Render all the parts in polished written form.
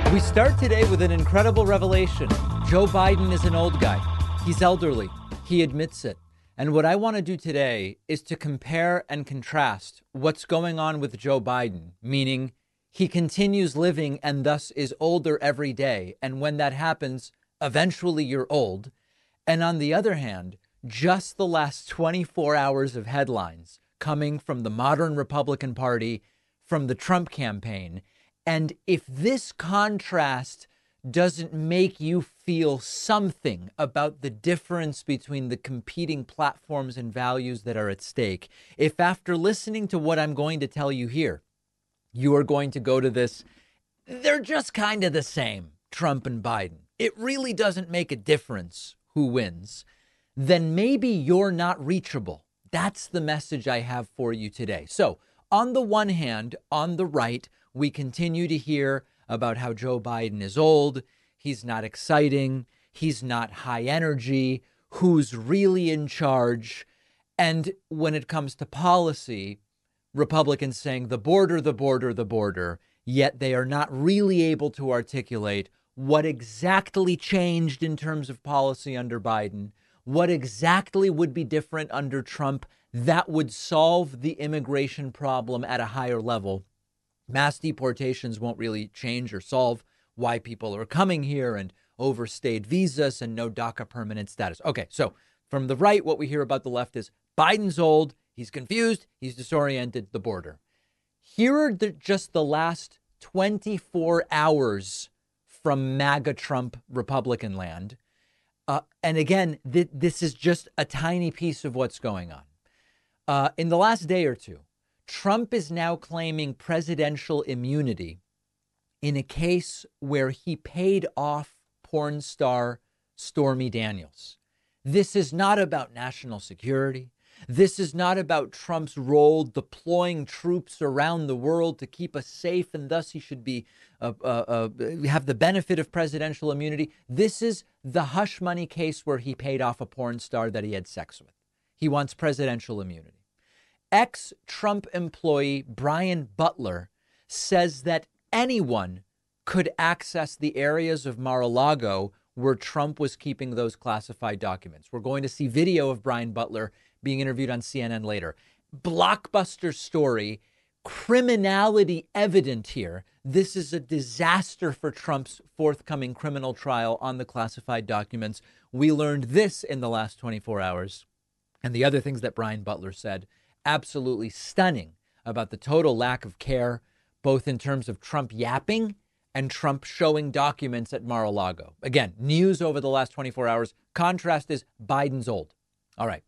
We start today with an incredible revelation. Joe Biden is an old guy. He's elderly. He admits it. And what I want to do today is to compare and contrast what's going on with Joe Biden, meaning he continues living and thus is older every day. And when that happens, eventually you're old. And on the other hand, just the last 24 hours of headlines coming from the modern Republican Party, from the Trump campaign. And if this contrast doesn't make you feel something about the difference between the competing platforms and values that are at stake, if after listening to what I'm going to tell you here, you are going to go to this, they're just kind of the same, Trump and Biden. It really doesn't make a difference who wins. Then maybe you're not reachable. That's the message I have for you today. So on the one hand, on the right, we continue to hear about how Joe Biden is old. He's not exciting. He's not high energy. Who's really in charge? And when it comes to policy, Republicans saying the border, the border, the border, yet they are not really able to articulate what exactly changed in terms of policy under Biden, what exactly would be different under Trump that would solve the immigration problem at a higher level. Mass deportations won't really change or solve why people are coming here and overstayed visas and no DACA permanent status. Okay, so from the right, what we hear about the left is Biden's old, he's confused, he's disoriented, the border. Here are just the last 24 hours from MAGA Trump Republican land. And again, this is just a tiny piece of what's going on. In the last day or two, Trump is now claiming presidential immunity in a case where he paid off porn star Stormy Daniels. This is not about national security. This is not about Trump's role deploying troops around the world to keep us safe, and thus he should be have the benefit of presidential immunity. This is the hush money case where he paid off a porn star that he had sex with. He wants presidential immunity. Ex-Trump employee Brian Butler says that anyone could access the areas of Mar-a-Lago where Trump was keeping those classified documents. We're going to see video of Brian Butler being interviewed on CNN later. Blockbuster story, criminality evident here. This is a disaster for Trump's forthcoming criminal trial on the classified documents. We learned this in the last 24 hours. And the other things that Brian Butler said, absolutely stunning about the total lack of care, both in terms of Trump yapping and Trump showing documents at Mar-a-Lago. Again, news over the last 24 hours. Contrast is Biden's old. All right.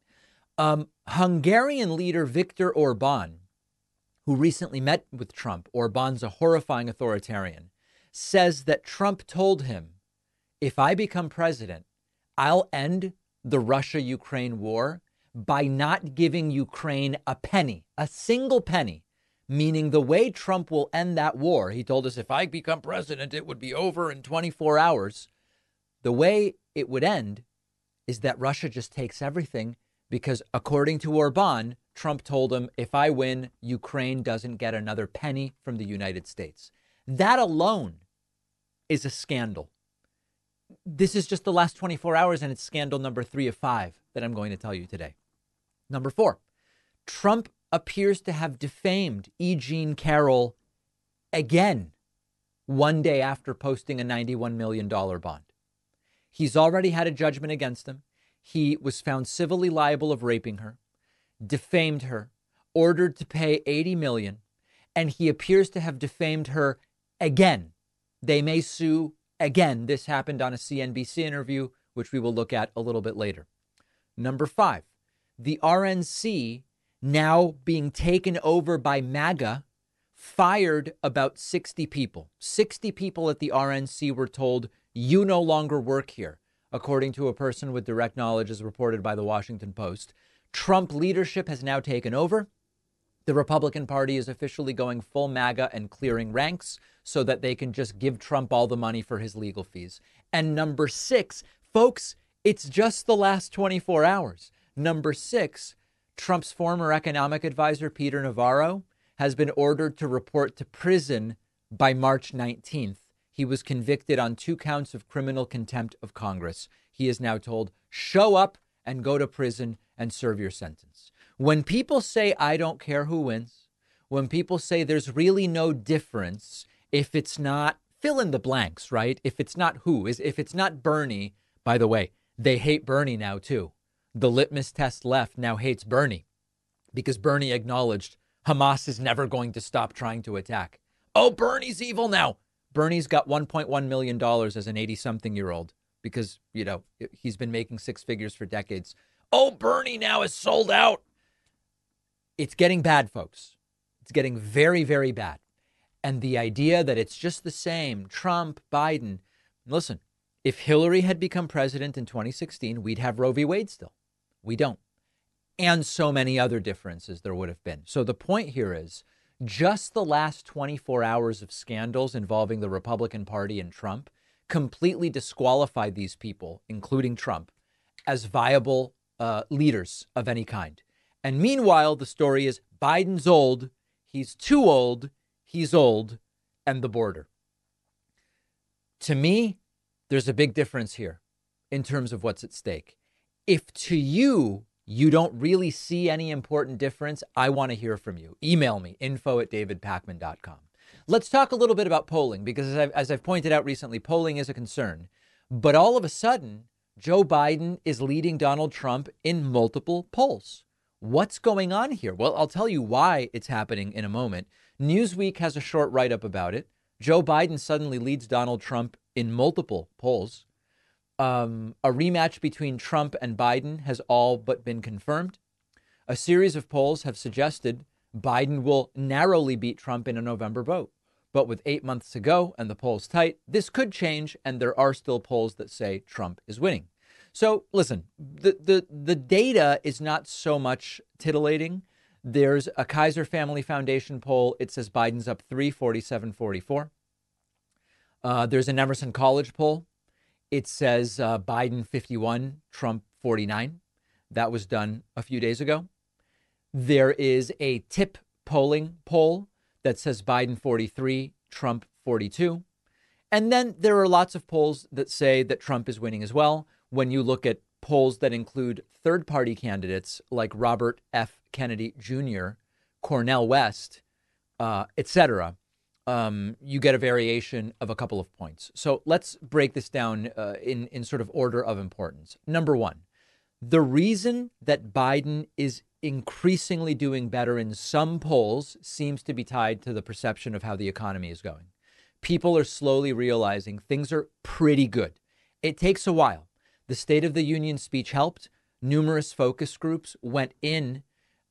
Hungarian leader Viktor Orban, who recently met with Trump, Orban's a horrifying authoritarian, says that Trump told him, if I become president, I'll end the Russia-Ukraine war by not giving Ukraine a penny, a single penny, meaning the way Trump will end that war. He told us if I become president, it would be over in 24 hours. The way it would end is that Russia just takes everything because, according to Orban, Trump told him, if I win, Ukraine doesn't get another penny from the United States. That alone is a scandal. This is just the last 24 hours, and it's scandal number 3 of 5 that I'm going to tell you today. Number 4, Trump appears to have defamed E. Jean Carroll again, one day after posting a $91 million bond. He's already had a judgment against him. He was found civilly liable of raping her, defamed her, ordered to pay $80 million, and he appears to have defamed her again. They may sue again. This happened on a CNBC interview, which we will look at a little bit later. Number 5, the RNC, now being taken over by MAGA, fired about 60 people. 60 people at the RNC were told, you no longer work here, according to a person with direct knowledge, as reported by the Washington Post. Trump leadership has now taken over. The Republican Party is officially going full MAGA and clearing ranks so that they can just give Trump all the money for his legal fees. And number 6, folks, it's just the last 24 hours. Number 6, Trump's former economic advisor, Peter Navarro, has been ordered to report to prison by March 19th. He was convicted on 2 counts of criminal contempt of Congress. He is now told, show up and go to prison and serve your sentence. When people say, I don't care who wins, when people say there's really no difference if it's not fill in the blanks, right? If it's not if it's not Bernie, by the way, they hate Bernie now, too. The litmus test left now hates Bernie because Bernie acknowledged Hamas is never going to stop trying to attack. Oh, Bernie's evil now. Bernie's got $1.1 million as an 80-something-year-old because, he's been making 6 figures for decades. Oh, Bernie now is sold out. It's getting bad, folks. It's getting very, very bad. And the idea that it's just the same, Trump, Biden. Listen, if Hillary had become president in 2016, we'd have Roe v. Wade still. We don't. And so many other differences there would have been. So the point here is just the last 24 hours of scandals involving the Republican Party and Trump completely disqualified these people, including Trump, as viable leaders of any kind. And meanwhile, the story is Biden's old. He's too old. He's old, and the border. To me, there's a big difference here in terms of what's at stake. If to you don't really see any important difference, I want to hear from you. Email me, info@davidpakman.com. Let's talk a little bit about polling, because as I've pointed out recently, polling is a concern. But all of a sudden, Joe Biden is leading Donald Trump in multiple polls. What's going on here? Well, I'll tell you why it's happening in a moment. Newsweek has a short write-up about it. Joe Biden suddenly leads Donald Trump in multiple polls. A rematch between Trump and Biden has all but been confirmed. A series of polls have suggested Biden will narrowly beat Trump in a November vote. But with 8 months to go and the polls tight, this could change, and there are still polls that say Trump is winning. So listen, the data is not so much titillating. There's a Kaiser Family Foundation poll. It says Biden's up 3, 47-44. There's an Emerson College poll. It says Biden 51, Trump 49. That was done a few days ago. There is a TIP polling poll that says Biden 43, Trump 42. And then there are lots of polls that say that Trump is winning as well. When you look at polls that include third-party candidates like Robert F. Kennedy Jr., Cornel West, etc., you get a variation of a couple of points. So let's break this down in sort of order of importance. Number one, the reason that Biden is increasingly doing better in some polls seems to be tied to the perception of how the economy is going. People are slowly realizing things are pretty good. It takes a while. The State of the Union speech helped. Numerous focus groups went in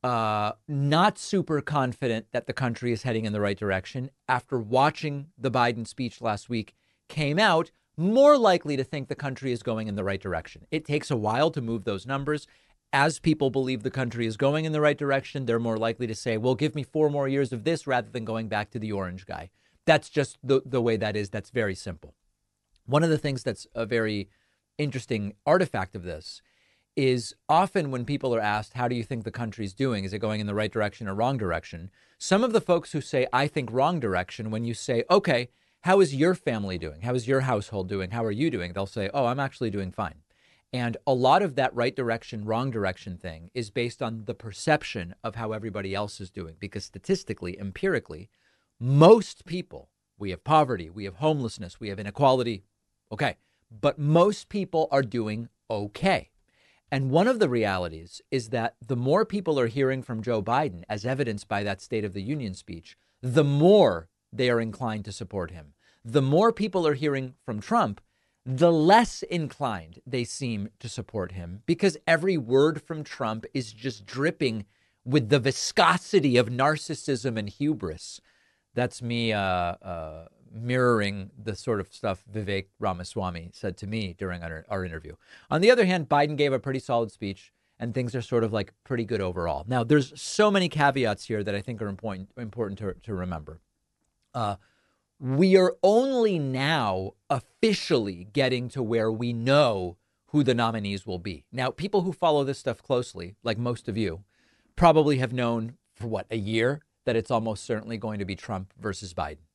not super confident that the country is heading in the right direction. After watching the Biden speech last week, came out more likely to think the country is going in the right direction. It takes a while to move those numbers. As people believe the country is going in the right direction, they're more likely to say, well, give me 4 more years of this rather than going back to the orange guy. That's just the way that is. That's very simple. One of the things that's a very interesting artifact of this is often when people are asked, how do you think the country's doing? Is it going in the right direction or wrong direction? Some of the folks who say, I think wrong direction, when you say, OK, how is your family doing? How is your household doing? How are you doing? They'll say, oh, I'm actually doing fine. And a lot of that right direction, wrong direction thing is based on the perception of how everybody else is doing, because statistically, empirically, most people, we have poverty, we have homelessness, we have inequality. OK, but most people are doing OK. And one of the realities is that the more people are hearing from Joe Biden, as evidenced by that State of the Union speech, the more they are inclined to support him. The more people are hearing from Trump, the less inclined they seem to support him, because every word from Trump is just dripping with the viscosity of narcissism and hubris. That's me mirroring the sort of stuff Vivek Ramaswamy said to me during our interview. On the other hand, Biden gave a pretty solid speech and things are sort of like pretty good overall. Now, there's so many caveats here that I think are important to remember. We are only now officially getting to where we know who the nominees will be. Now, people who follow this stuff closely, like most of you, probably have known for a year that it's almost certainly going to be Trump versus Biden.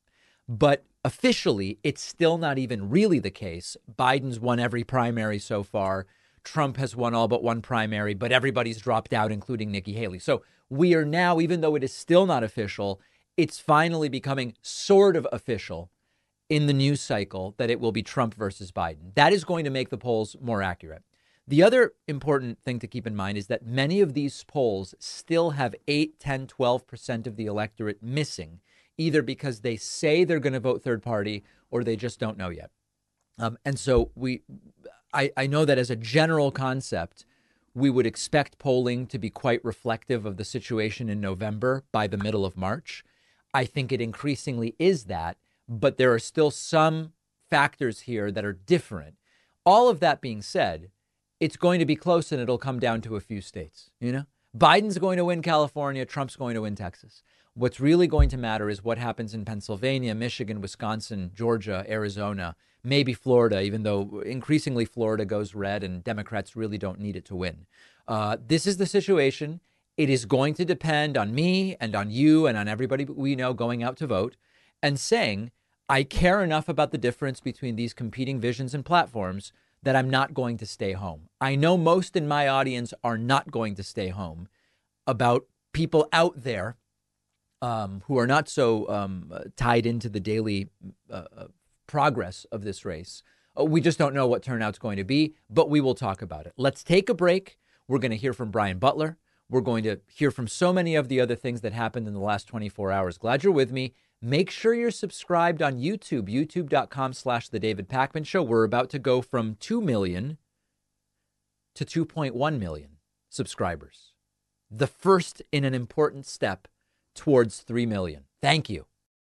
But officially, it's still not even really the case. Biden's won every primary so far. Trump has won all but one primary, but everybody's dropped out, including Nikki Haley. So we are now, even though it is still not official, it's finally becoming sort of official in the news cycle that it will be Trump versus Biden. That is going to make the polls more accurate. The other important thing to keep in mind is that many of these polls still have 8, 10, 12% of the electorate missing, either because they say they're going to vote third party or they just don't know yet. And so I know that as a general concept, we would expect polling to be quite reflective of the situation in November by the middle of March. I think it increasingly is that, but there are still some factors here that are different. All of that being said, it's going to be close and it'll come down to a few states. Biden's going to win California. Trump's going to win Texas. What's really going to matter is what happens in Pennsylvania, Michigan, Wisconsin, Georgia, Arizona, maybe Florida, even though increasingly Florida goes red and Democrats really don't need it to win. This is the situation. It is going to depend on me and on you and on everybody we know going out to vote and saying, I care enough about the difference between these competing visions and platforms that I'm not going to stay home. I know most in my audience are not going to stay home. About people out there who are not so tied into the daily progress of this race. We just don't know what turnout's going to be, but we will talk about it. Let's take a break. We're going to hear from Brian Butler. We're going to hear from so many of the other things that happened in the last 24 hours. Glad you're with me. Make sure you're subscribed on YouTube, youtube.com/The David Pakman Show. We're about to go from 2 million to 2.1 million subscribers. The first in an important step towards 3 million. Thank you.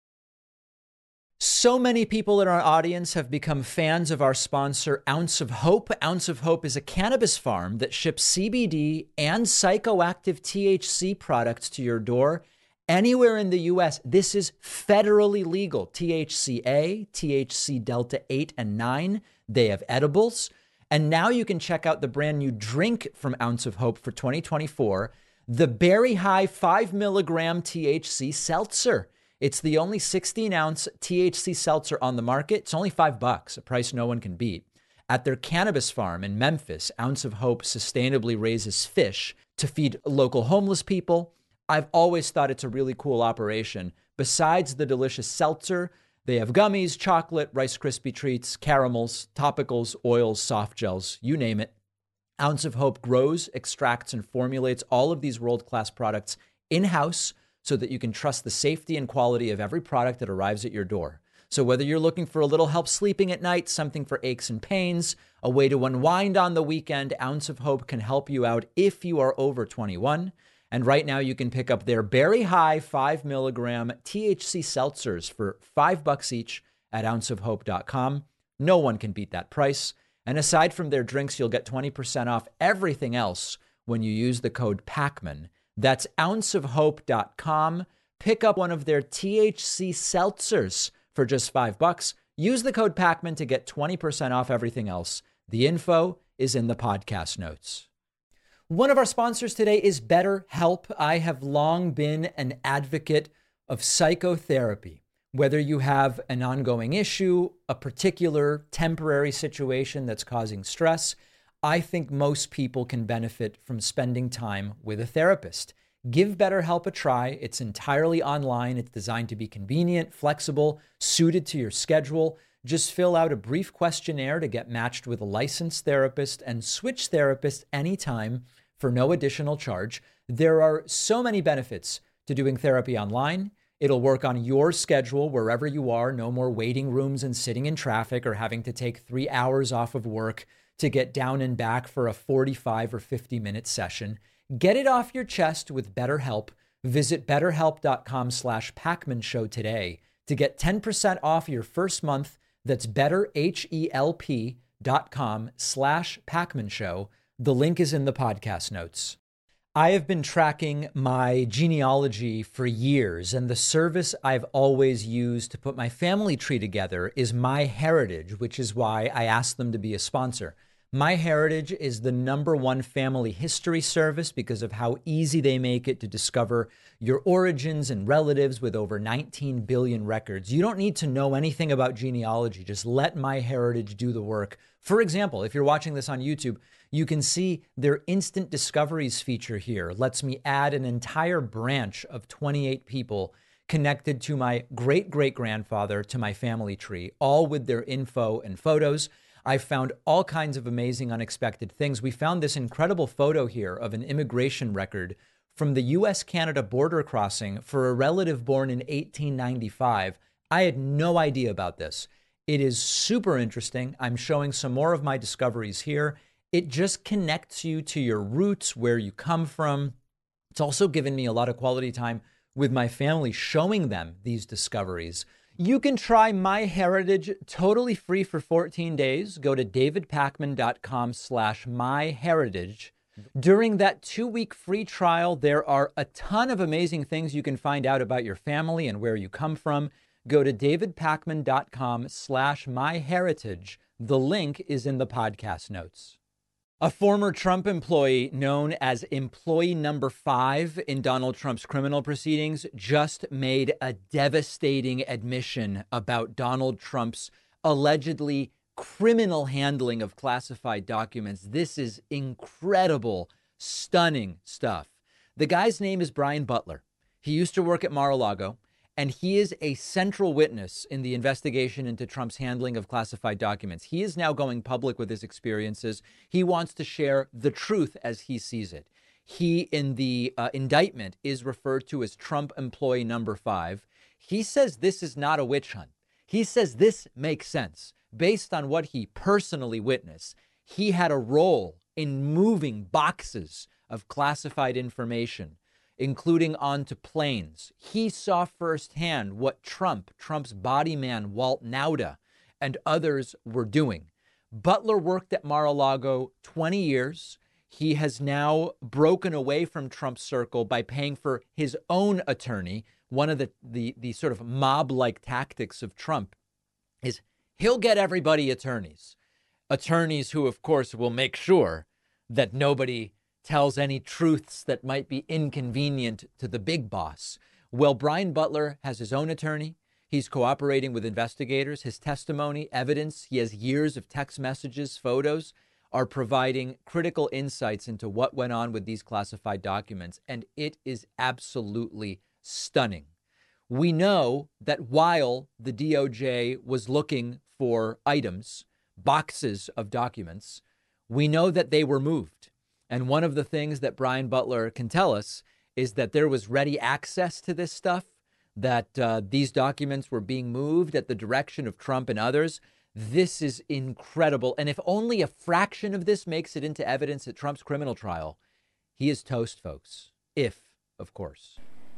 So many people in our audience have become fans of our sponsor, Ounce of Hope. Ounce of Hope is a cannabis farm that ships CBD and psychoactive THC products to your door anywhere in the U.S. This is federally legal. THCA, THC Delta 8 and 9. They have edibles. And now you can check out the brand new drink from Ounce of Hope for 2024, the Berry High 5 milligram THC Seltzer. It's the only 16-ounce THC seltzer on the market. It's only $5, a price no one can beat. At their cannabis farm in Memphis, Ounce of Hope sustainably raises fish to feed local homeless people. I've always thought it's a really cool operation. Besides the delicious seltzer, they have gummies, chocolate, Rice Krispie treats, caramels, topicals, oils, soft gels, you name it. Ounce of Hope grows, extracts, and formulates all of these world-class products in-house so that you can trust the safety and quality of every product that arrives at your door. So whether you're looking for a little help sleeping at night, something for aches and pains, a way to unwind on the weekend, Ounce of Hope can help you out if you are over 21. And right now you can pick up their Berry High 5 milligram THC seltzers for $5 each at ounceofhope.com. No one can beat that price. And aside from their drinks, you'll get 20% off everything else when you use the code PAKMAN. That's ounceofhope.com. Pick up one of their THC seltzers for just $5. Use the code PAKMAN to get 20% off everything else. The info is in the podcast notes. One of our sponsors today is BetterHelp. I have long been an advocate of psychotherapy. Whether you have an ongoing issue, a particular temporary situation that's causing stress, I think most people can benefit from spending time with a therapist. Give BetterHelp a try. It's entirely online. It's designed to be convenient, flexible, suited to your schedule. Just fill out a brief questionnaire to get matched with a licensed therapist and switch therapists anytime for no additional charge. There are so many benefits to doing therapy online. It'll work on your schedule wherever you are. No more waiting rooms and sitting in traffic or having to take 3 hours off of work to get down and back for a 45 or 50-minute session. Get it off your chest with BetterHelp. Visit betterhelp.com/Pakman Show today to get 10% off your first month. That's betterhelp.com/Pakman Show. The link is in the podcast notes. I have been tracking my genealogy for years, and the service I've always used to put my family tree together is MyHeritage, which is why I asked them to be a sponsor. MyHeritage is the #1 family history service because of how easy they make it to discover your origins and relatives with over 19 billion records. You don't need to know anything about genealogy. Just let MyHeritage do the work. For example, if you're watching this on YouTube, you can see their instant discoveries feature here. Lets me add an entire branch of 28 people connected to my great-great-grandfather to my family tree, all with their info and photos. I found all kinds of amazing, unexpected things. We found this incredible photo here of an immigration record from the U.S.-Canada border crossing for a relative born in 1895. I had no idea about this. It is super interesting. I'm showing some more of my discoveries here. It just connects you to your roots, where you come from. It's also given me a lot of quality time with my family, showing them these discoveries. You can try MyHeritage totally free for 14 days. Go to davidpakman.com/myheritage. During that 2-week free trial, there are a ton of amazing things you can find out about your family and where you come from. Go to davidpakman.com/myheritage. The link is in the podcast notes. A former Trump employee known as employee number 5 in Donald Trump's criminal proceedings just made a devastating admission about Donald Trump's allegedly criminal handling of classified documents. This is incredible, stunning stuff. The guy's name is Brian Butler. He used to work at Mar-a-Lago, and he is a central witness in the investigation into Trump's handling of classified documents. He is now going public with his experiences. He wants to share the truth as he sees it. He, in the indictment, is referred to as Trump employee number 5. He says this is not a witch hunt. He says this makes sense based on what he personally witnessed. He had a role in moving boxes of classified information, including onto planes. He saw firsthand what Trump's body man, Walt Nauta, and others were doing. Butler worked at Mar-a-Lago 20 years. He has now broken away from Trump's circle by paying for his own attorney. One of the sort of mob-like tactics of Trump is he'll get everybody attorneys. Attorneys who, of course, will make sure that nobody tells any truths that might be inconvenient to the big boss. Well, Brian Butler has his own attorney. He's cooperating with investigators. His testimony, evidence, he has years of text messages, photos, are providing critical insights into what went on with these classified documents. And it is absolutely stunning. We know that while the DOJ was looking for items, boxes of documents, we know that they were moved. And one of the things that Brian Butler can tell us is that there was ready access to this stuff, that these documents were being moved at the direction of Trump and others. This is incredible. And if only a fraction of this makes it into evidence at Trump's criminal trial, he is toast, folks. If, of course.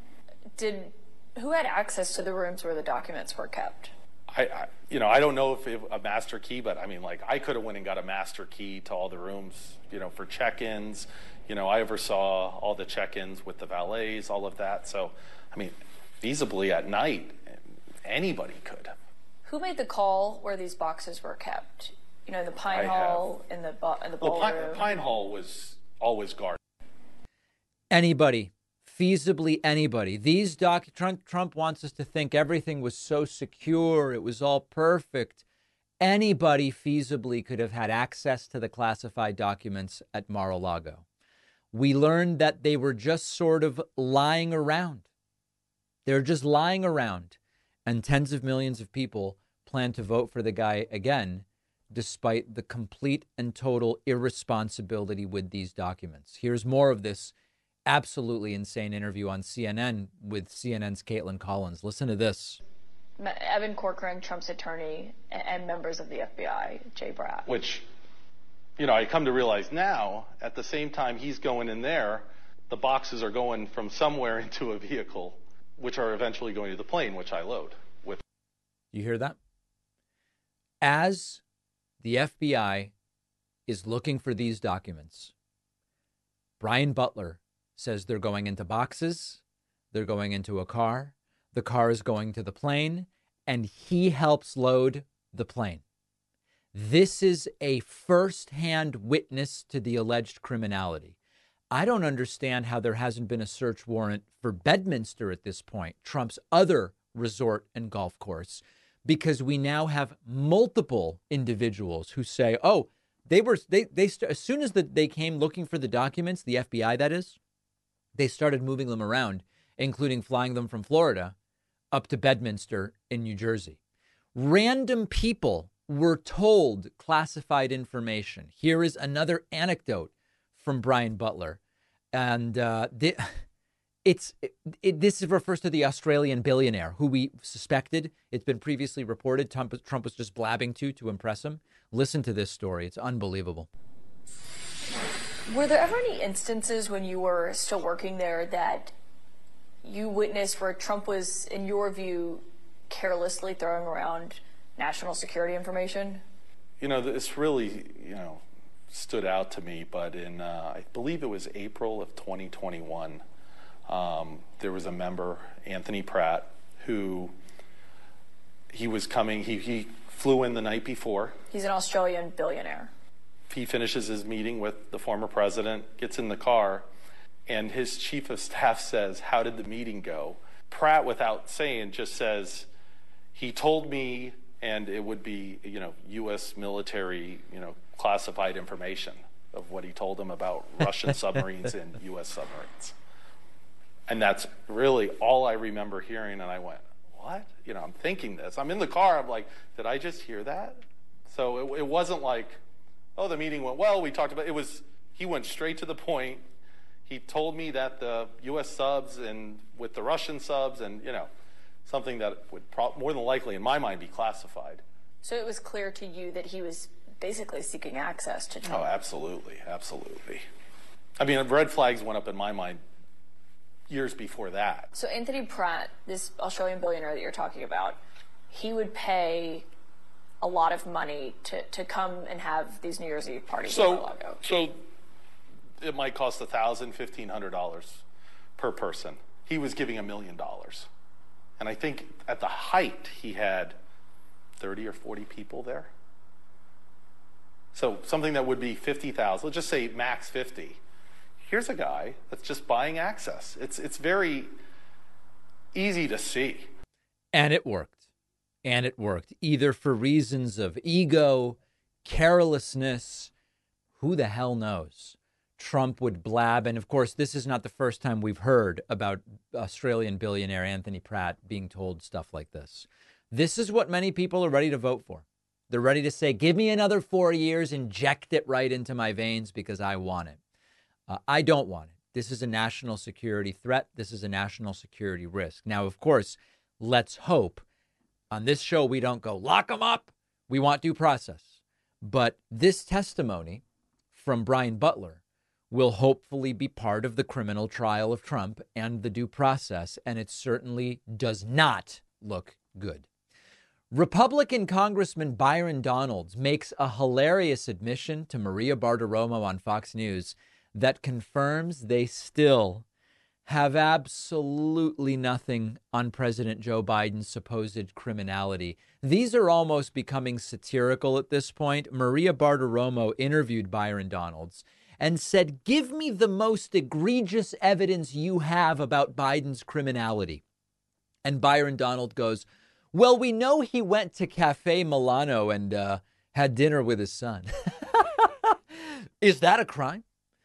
Who had access to the rooms where the documents were kept? I don't know if a master key, but I mean, like, I could have went and got a master key to all the rooms, for check-ins. I oversaw all the check-ins with the valets, all of that. So, I mean, feasibly at night, anybody could. Who made the call where these boxes were kept? In the Pine Hall, in the ballroom? Pine Hall was always guarded. Anybody. Feasibly anybody. Trump wants us to think everything was so secure, it was all perfect. Anybody feasibly could have had access to the classified documents at Mar-a-Lago. We learned that they were just sort of lying around. They're just lying around, and tens of millions of people plan to vote for the guy again, despite the complete and total irresponsibility with these documents. Here's more of this absolutely insane interview on CNN with CNN's Caitlin Collins. Listen to this. Evan Corcoran, Trump's attorney, and members of the FBI, Jay Bratt. Which, I come to realize now, at the same time he's going in there, the boxes are going from somewhere into a vehicle, which are eventually going to the plane, which I load with. You hear that? As the FBI is looking for these documents, Brian Butler says they're going into boxes, they're going into a car, the car is going to the plane, and he helps load the plane. This is a firsthand witness to the alleged criminality. I don't understand how there hasn't been a search warrant for Bedminster at this point, Trump's other resort and golf course, because we now have multiple individuals who say, oh, as soon as they came looking for the documents, the FBI, that is, they started moving them around, including flying them from Florida up to Bedminster in New Jersey. Random people were told classified information. Here is another anecdote from Brian Butler. And this refers to the Australian billionaire who we suspected, it's been previously reported, Trump was just blabbing to impress him. Listen to this story. It's unbelievable. Were there ever any instances when you were still working there that you witnessed where Trump was, in your view, carelessly throwing around national security information? This really, stood out to me, but in, I believe it was April of 2021, there was a member, Anthony Pratt, who he was coming, he flew in the night before. He's an Australian billionaire. He finishes his meeting with the former president, gets in the car, and his chief of staff says, "How did the meeting go?" Pratt, without saying, just says, "He told me," and it would be, U.S. military, classified information of what he told him about Russian submarines and U.S. submarines. And that's really all I remember hearing. And I went, what? I'm thinking this. I'm in the car. I'm like, did I just hear that? So it wasn't like, oh, the meeting went well. We talked about it. He went straight to the point. He told me that the U.S. subs and with the Russian subs and, something that would more than likely, in my mind, be classified. So it was clear to you that he was basically seeking access to Trump. Oh, absolutely. Absolutely. I mean, red flags went up in my mind years before that. So Anthony Pratt, this Australian billionaire that you're talking about, he would pay a lot of money to come and have these New Year's Eve parties in Mar-a-Lago. So it might cost $1,000, $1,500 per person. He was giving $1 million. And I think at the height, he had 30 or 40 people there. So something that would be 50,000, let's just say max 50. Here's a guy that's just buying access. It's very easy to see. And it worked. And it worked. Either for reasons of ego, carelessness, who the hell knows? Trump would blab. And of course, this is not the first time we've heard about Australian billionaire Anthony Pratt being told stuff like this. This is what many people are ready to vote for. They're ready to say, give me another 4 years, inject it right into my veins because I want it. I don't want it. This is a national security threat. This is a national security risk. Now, of course, let's hope on this show we don't go lock them up. We want due process. But this testimony from Brian Butler will hopefully be part of the criminal trial of Trump and the due process. And it certainly does not look good. Republican Congressman Byron Donalds makes a hilarious admission to Maria Bartiromo on Fox News that confirms they still have absolutely nothing on President Joe Biden's supposed criminality. These are almost becoming satirical at this point. Maria Bartiromo interviewed Byron Donalds and said, give me the most egregious evidence you have about Biden's criminality. And Byron Donald goes, well, we know he went to Cafe Milano and had dinner with his son. Is that a crime?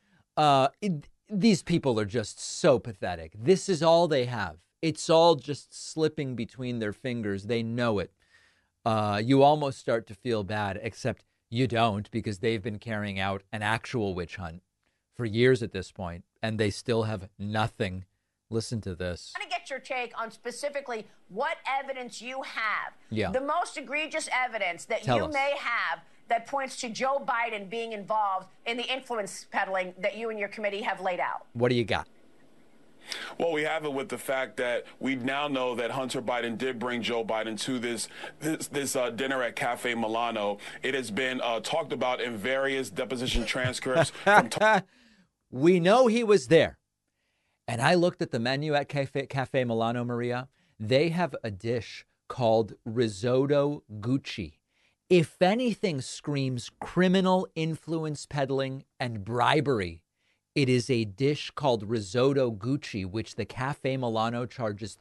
These people are just so pathetic. This is all they have. It's all just slipping between their fingers. They know it. You almost start to feel bad, except you don't, because they've been carrying out an actual witch hunt for years at this point, and they still have nothing. Listen to this. I want to get your take on specifically what evidence you have. Yeah. The most egregious evidence that Tell you us. may have that points to Joe Biden being involved in the influence peddling that you and your committee have laid out. What do you got? Well, we have it with the fact that we now know that Hunter Biden did bring Joe Biden to this dinner at Cafe Milano. It has been talked about in various deposition transcripts. We know he was there. And I looked at the menu at Cafe Milano, Maria. They have a dish called risotto Gucci. if anything screams criminal influence peddling and bribery, it is a dish called Risotto Gucci, which the Cafe Milano charges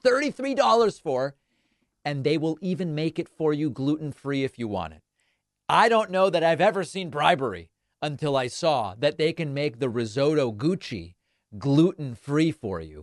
$33 for, and they will even make it for you gluten-free if you want it. I don't know that I've ever seen bribery until I saw that they can make the Risotto Gucci gluten-free for you.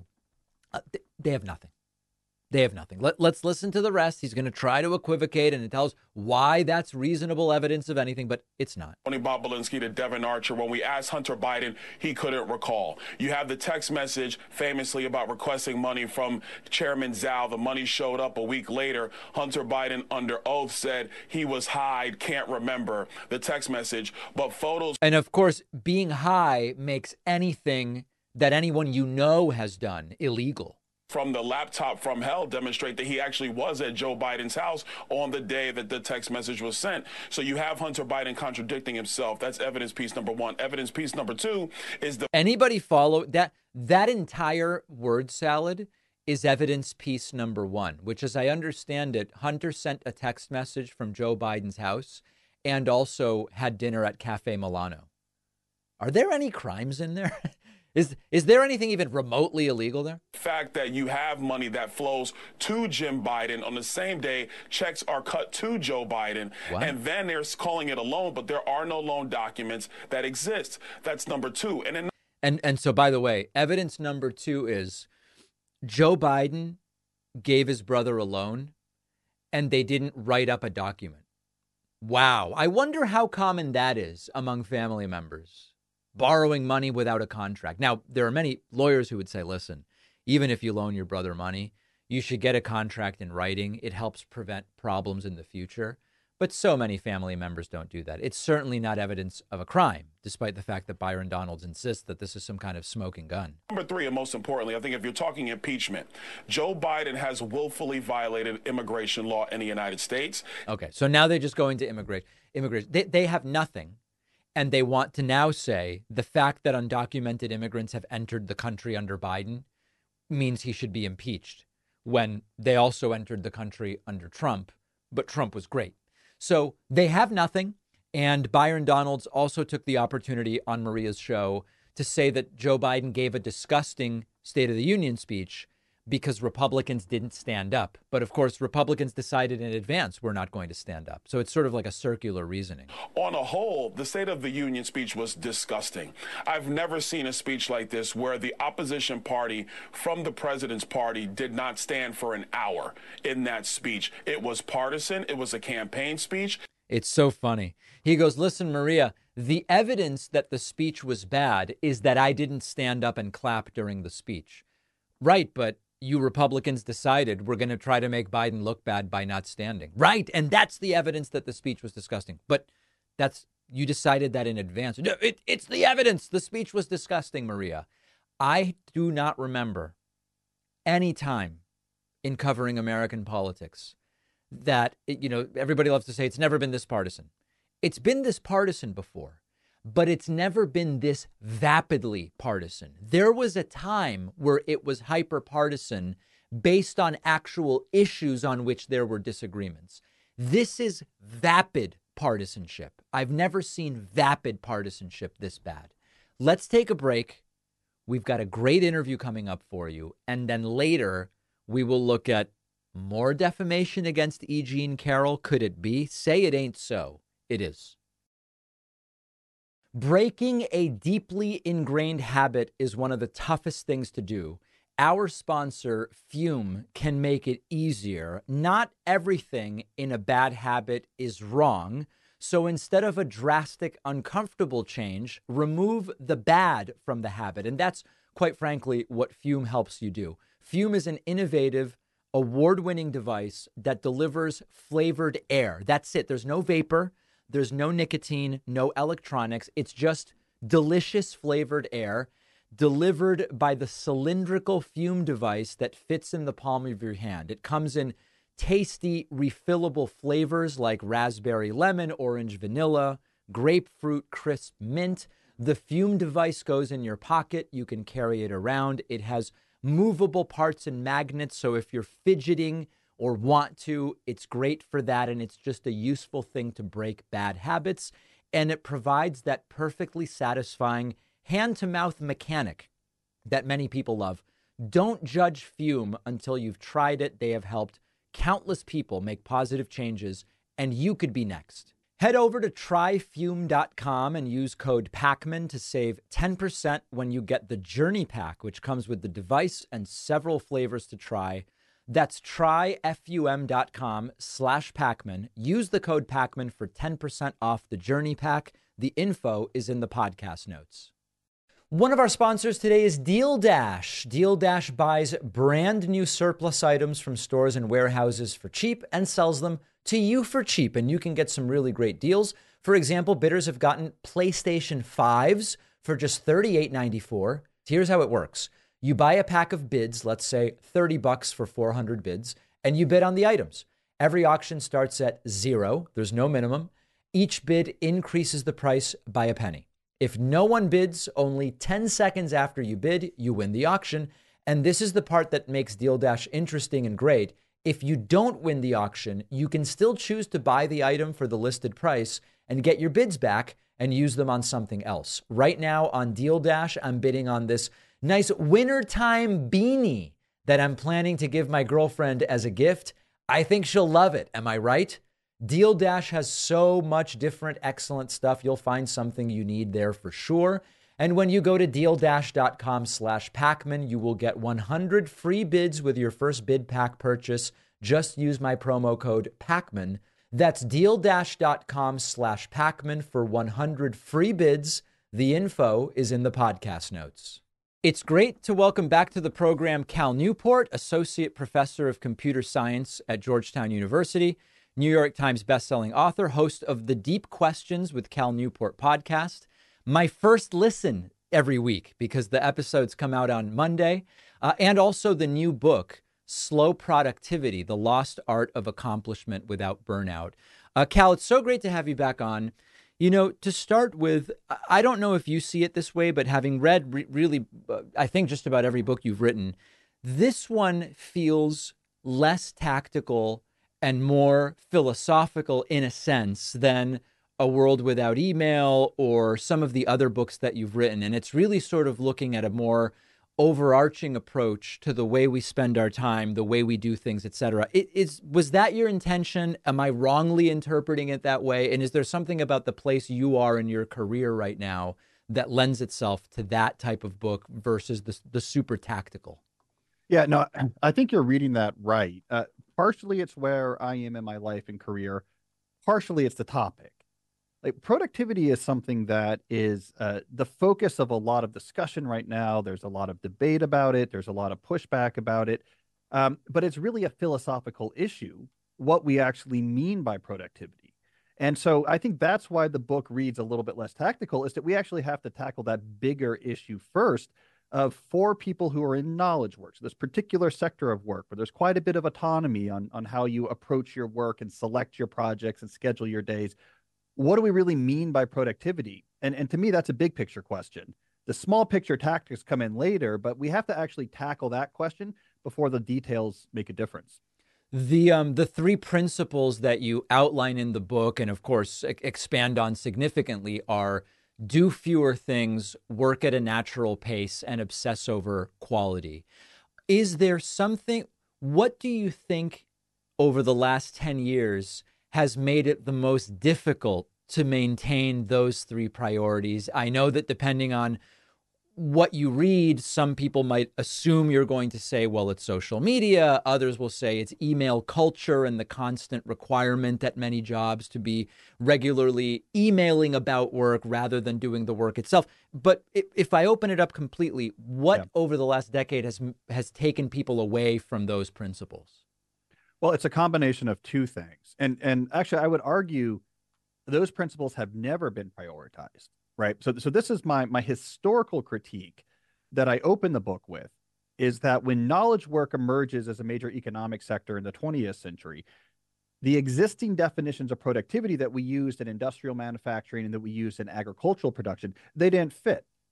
They have nothing. They have nothing. Let's listen to the rest. He's going to try to equivocate and tell us why that's reasonable evidence of anything, but it's not. Tony Bob Belinsky to Devin Archer. When we asked Hunter Biden, he couldn't recall. You have the text message famously about requesting money from Chairman Zhao. The money showed up a week later. Hunter Biden, under oath, said he was high, can't remember the text message, but photos. And of course, being high makes anything that anyone you know has done illegal. From the laptop from hell demonstrate that he actually was at Joe Biden's house on the day that the text message was sent. So you have Hunter Biden contradicting himself. That's evidence piece number one. Evidence piece number two is the... Anybody follow that? That entire word salad is evidence piece number one, which, as I understand it, Hunter sent a text message from Joe Biden's house and also had dinner at Cafe Milano. Are there any crimes in there? Is there anything even remotely illegal there? The fact that you have money that flows to Jim Biden on the same day, checks are cut to Joe Biden, What? and then they're calling it a loan, but there are no loan documents that exist. That's number two. And so, by the way, evidence number two is Joe Biden gave his brother a loan and they didn't write up a document. Wow. I wonder how common that is among family members. Borrowing money without a contract. Now, there are many lawyers who would say, listen, even if you loan your brother money, you should get a contract in writing. It helps prevent problems in the future. But so many family members don't do that. It's certainly not evidence of a crime, despite the fact that Byron Donalds insists that this is some kind of smoking gun. Number three, and most importantly, I think if you're talking impeachment, Joe Biden has willfully violated immigration law in the United States. Okay, so now they're just going to immigration. They have nothing. And they want to now say the fact that undocumented immigrants have entered the country under Biden means he should be impeached, when they also entered the country under Trump, but Trump was great. So they have nothing. And Byron Donalds also took the opportunity on Maria's show to say that Joe Biden gave a disgusting State of the Union speech because Republicans didn't stand up. But of course, Republicans decided in advance we're not going to stand up. So it's sort of like a circular reasoning. On a whole, the State of the Union speech was disgusting. I've never seen a speech like this where the opposition party from the president's party did not stand for an hour in that speech. It was partisan. It was a campaign speech. It's so funny. He goes, listen, Maria, the evidence that the speech was bad is that I didn't stand up and clap during the speech. Right, but you Republicans decided we're going to try to make Biden look bad by not standing. Right. And that's the evidence that the speech was disgusting. But you decided that in advance. No, it's the evidence. The speech was disgusting, Maria. I do not remember any time in covering American politics that, everybody loves to say it's never been this partisan. It's been this partisan before. But it's never been this vapidly partisan. There was a time where it was hyper partisan based on actual issues on which there were disagreements. This is vapid partisanship. I've never seen vapid partisanship this bad. Let's take a break. We've got a great interview coming up for you. And then later we will look at more defamation against E. Jean Carroll. Could it be? Say it ain't so. It is. Breaking a deeply ingrained habit is one of the toughest things to do. Our sponsor, Fume, can make it easier. Not everything in a bad habit is wrong. So instead of a drastic, uncomfortable change, remove the bad from the habit. And that's, quite frankly, what Fume helps you do. Fume is an innovative, award-winning device that delivers flavored air. That's it. There's no vapor. There's no nicotine, no electronics. It's just delicious flavored air delivered by the cylindrical Fume device that fits in the palm of your hand. It comes in tasty, refillable flavors like raspberry lemon, orange vanilla, grapefruit crisp mint. The Fume device goes in your pocket. You can carry it around. It has movable parts and magnets. So if you're fidgeting or want to. It's great for that, and it's just a useful thing to break bad habits. And it provides that perfectly satisfying hand-to-mouth mechanic that many people love. Don't judge Fume until you've tried it. They have helped countless people make positive changes, and you could be next. Head over to tryfume.com and use code PACMAN to save 10% when you get the Journey Pack, which comes with the device and several flavors to try. That's tryfum.com/Pacman. Use the code Pacman for 10% off the Journey Pack. The info is in the podcast notes. One of our sponsors today is Deal Dash. Deal Dash buys brand new surplus items from stores and warehouses for cheap and sells them to you for cheap. And you can get some really great deals. For example, bidders have gotten PlayStation 5s for just $38.94. Here's how it works. You buy a pack of bids, let's say $30 for 400 bids, and you bid on the items. Every auction starts at $0. There's no minimum. Each bid increases the price by a penny. If no one bids, only 10 seconds after you bid, you win the auction. And this is the part that makes Deal Dash interesting and great. If you don't win the auction, you can still choose to buy the item for the listed price and get your bids back and use them on something else. Right now on Deal Dash, I'm bidding on this nice wintertime beanie that I'm planning to give my girlfriend as a gift. I think she'll love it. Am I right? Deal Dash has so much different excellent stuff. You'll find something you need there for sure. And when you go to dealdash.com/Pacman, you will get 100 free bids with your first bid pack purchase. Just use my promo code Pacman. That's dealdash.com/Pacman for 100 free bids. The info is in the podcast notes. It's great to welcome back to the program Cal Newport, Associate Professor of Computer Science at Georgetown University, New York Times bestselling author, host of the Deep Questions with Cal Newport podcast. My first listen every week because the episodes come out on Monday, and also the new book, Slow Productivity, The Lost Art of Accomplishment Without Burnout. Cal, it's so great to have you back on. You know, to start with, I don't know if you see it this way, but having read really, I think just about every book you've written, this one feels less tactical and more philosophical in a sense than A World Without Email or some of the other books that you've written. And it's really sort of looking at a more overarching approach to the way we spend our time, the way we do things, et cetera. Was that your intention? Am I wrongly interpreting it that way? And is there something about the place you are in your career right now that lends itself to that type of book versus the super tactical? Yeah, no, I think you're reading that right. Partially it's where I am in my life and career. Partially it's the topic. Like productivity is something that is the focus of a lot of discussion right now. There's a lot of debate about it. There's a lot of pushback about it. But it's really a philosophical issue, what we actually mean by productivity. And so I think that's why the book reads a little bit less tactical, is that we actually have to tackle that bigger issue first for people who are in knowledge work. So this particular sector of work where there's quite a bit of autonomy on how you approach your work and select your projects and schedule your days. What do we really mean by productivity? And to me, that's a big picture question. The small picture tactics come in later, but we have to actually tackle that question before the details make a difference. The three principles that you outline in the book and, of course, expand on significantly are do fewer things, work at a natural pace, and obsess over quality. Is there something, what do you think over the last 10 years has made it the most difficult to maintain those three priorities? I know that depending on what you read, some people might assume you're going to say, well, it's social media. Others will say it's email culture and the constant requirement at many jobs to be regularly emailing about work rather than doing the work itself. But if I open it up completely, what over the last decade has taken people away from those principles? Well, it's a combination of two things. And actually, I would argue those principles have never been prioritized, right? So this is my historical critique that I open the book with, is that when knowledge work emerges as a major economic sector in the 20th century, the existing definitions of productivity that we used in industrial manufacturing and that we used in agricultural production, they didn't fit.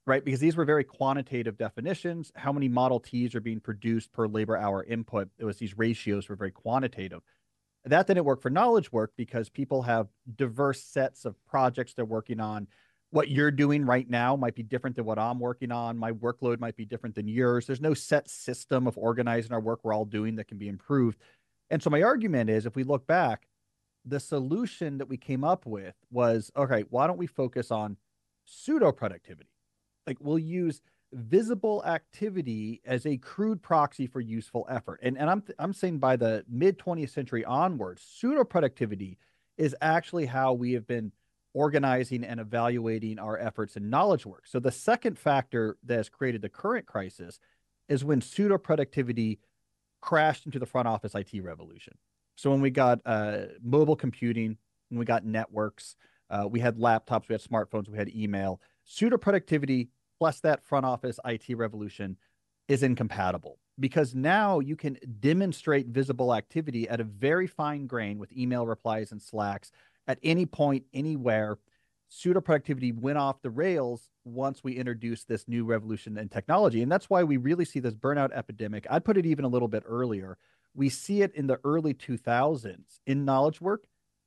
right? Because these were very quantitative definitions. How many Model Ts are being produced per labor hour input? It was these ratios were very quantitative. That didn't work for knowledge work because people have diverse sets of projects they're working on. What you're doing right now might be different than what I'm working on. My workload might be different than yours. There's no set system of organizing our work we're all doing that can be improved. And so my argument is, if we look back, the solution that we came up with was, okay, why don't we focus on pseudo productivity? Like, we'll use visible activity as a crude proxy for useful effort. And I'm saying by the mid 20th century onwards, pseudo productivity is actually how we have been organizing and evaluating our efforts in knowledge work. So the second factor that has created the current crisis is when pseudo productivity crashed into the front office IT revolution. So when we got mobile computing, when we got networks, we had laptops, we had smartphones, we had email, pseudo productivity plus that front office IT revolution is incompatible, because now you can demonstrate visible activity at a very fine grain with email replies and Slacks at any point, anywhere. Pseudo productivity went off the rails once we introduced this new revolution in technology. And that's why we really see this burnout epidemic. I'd put it even a little bit earlier. We see it in the early 2000s in knowledge work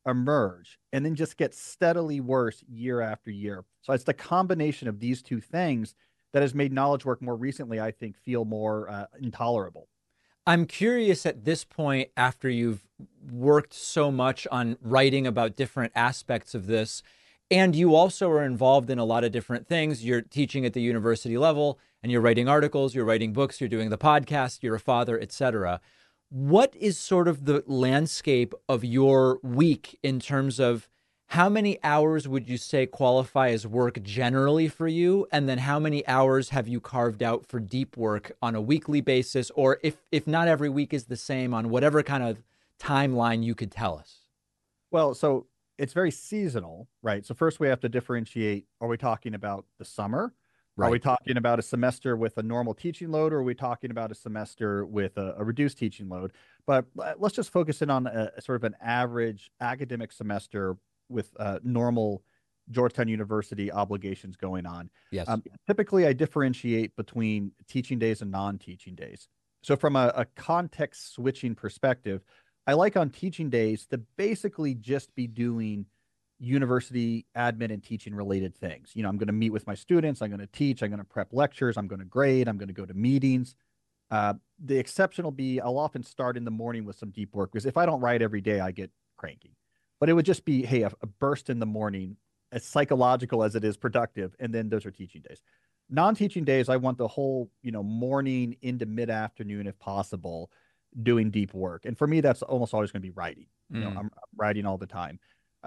emerge and then just get steadily worse year after year. So it's the combination of these two things that has made knowledge work more recently, I think, feel more intolerable. I'm curious at this point, after you've worked so much on writing about different aspects of this, and you also are involved in a lot of different things. You're teaching at the university level, and you're writing articles, you're writing books, you're doing the podcast, you're a father, etc. What is sort of the landscape of your week in terms of how many hours would you say qualify as work generally for you? And then how many hours have you carved out for deep work on a weekly basis? Or if not every week is the same, on whatever kind of timeline you could tell us? Well, so it's very seasonal, right? So first we have to differentiate, are we talking about the summer? Right. Are we talking about a semester with a normal teaching load, or are we talking about a semester with a reduced teaching load? But let's just focus in on a sort of an average academic semester with normal Georgetown University obligations going on. Yes. Typically, I differentiate between teaching days and non-teaching days. So from a context switching perspective, I like on teaching days to basically just be doing university admin and teaching related things. You know, I'm going to meet with my students, I'm going to teach, I'm going to prep lectures, I'm going to grade, I'm going to go to meetings. The exception will be I'll often start in the morning with some deep work, because if I don't write every day, I get cranky. But it would just be, hey, a burst in the morning, as psychological as it is productive, and then those are teaching days. Non-teaching days, I want the whole, morning into mid-afternoon, if possible, doing deep work. And for me, that's almost always going to be writing. I'm writing all the time.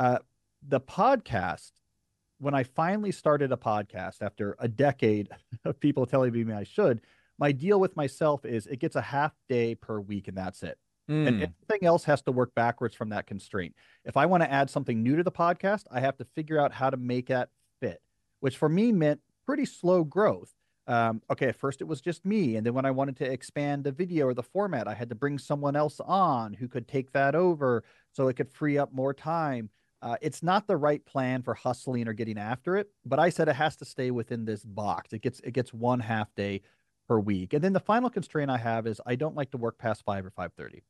The podcast, when I finally started a podcast after a decade of people telling me I should, my deal with myself is it gets a half day per week, and that's it. And everything else has to work backwards from that constraint. If I want to add something new to the podcast, I have to figure out how to make that fit, which for me meant pretty slow growth. Okay, at first it was just me. And then when I wanted to expand the video or the format, I had to bring someone else on who could take that over so it could free up more time. It's not the right plan for hustling or getting after it, but I said it has to stay within this box. It gets one half day per week. And then the final constraint I have is I don't like to work past 5 or 5:30.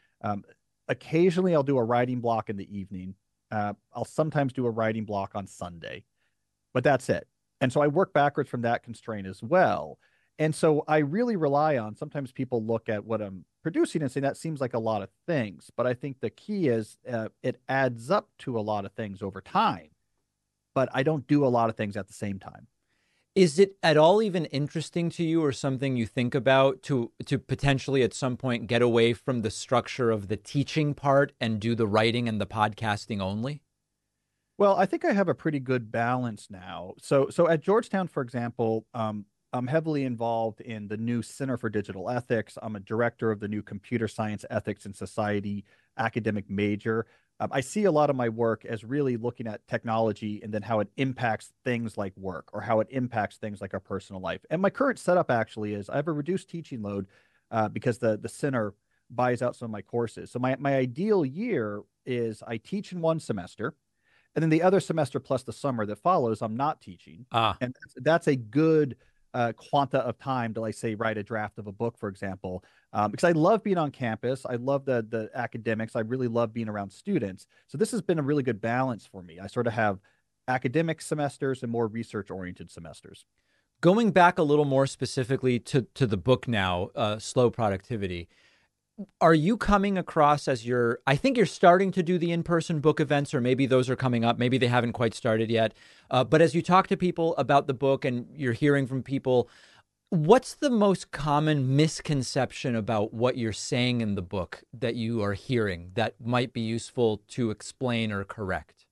Occasionally I'll do a writing block in the evening. I'll sometimes do a writing block on Sunday, but that's it. And so I work backwards from that constraint as well. And so I really rely on, sometimes people look at what I'm producing and say that seems like a lot of things, but I think the key is it adds up to a lot of things over time, but I don't do a lot of things at the same time. Is it at all even interesting to you, or something you think about to potentially at some point get away from the structure of the teaching part and do the writing and the podcasting only? Well, I think I have a pretty good balance now. So at Georgetown, for example, I'm heavily involved in the new Center for Digital Ethics. I'm a director of the new Computer Science Ethics and Society academic major. I see a lot of my work as really looking at technology and then how it impacts things like work, or how it impacts things like our personal life. And my current setup actually is I have a reduced teaching load because the center buys out some of my courses. So my ideal year is I teach in one semester, And then the other semester plus the summer that follows, I'm not teaching. Ah, And that's a good quanta of time to, like, say, write a draft of a book, for example. Because I love being on campus. I love the academics. I really love being around students. So this has been a really good balance for me. I sort of have academic semesters and more research-oriented semesters. going back a little more specifically to the book now, Slow Productivity. Are you coming across as I think you're starting to do the in-person book events, or maybe those are coming up. Maybe they haven't quite started yet. But as you talk to people about the book and you're hearing from people, what's the most common misconception about what you're saying in the book that you are hearing that might be useful to explain or correct?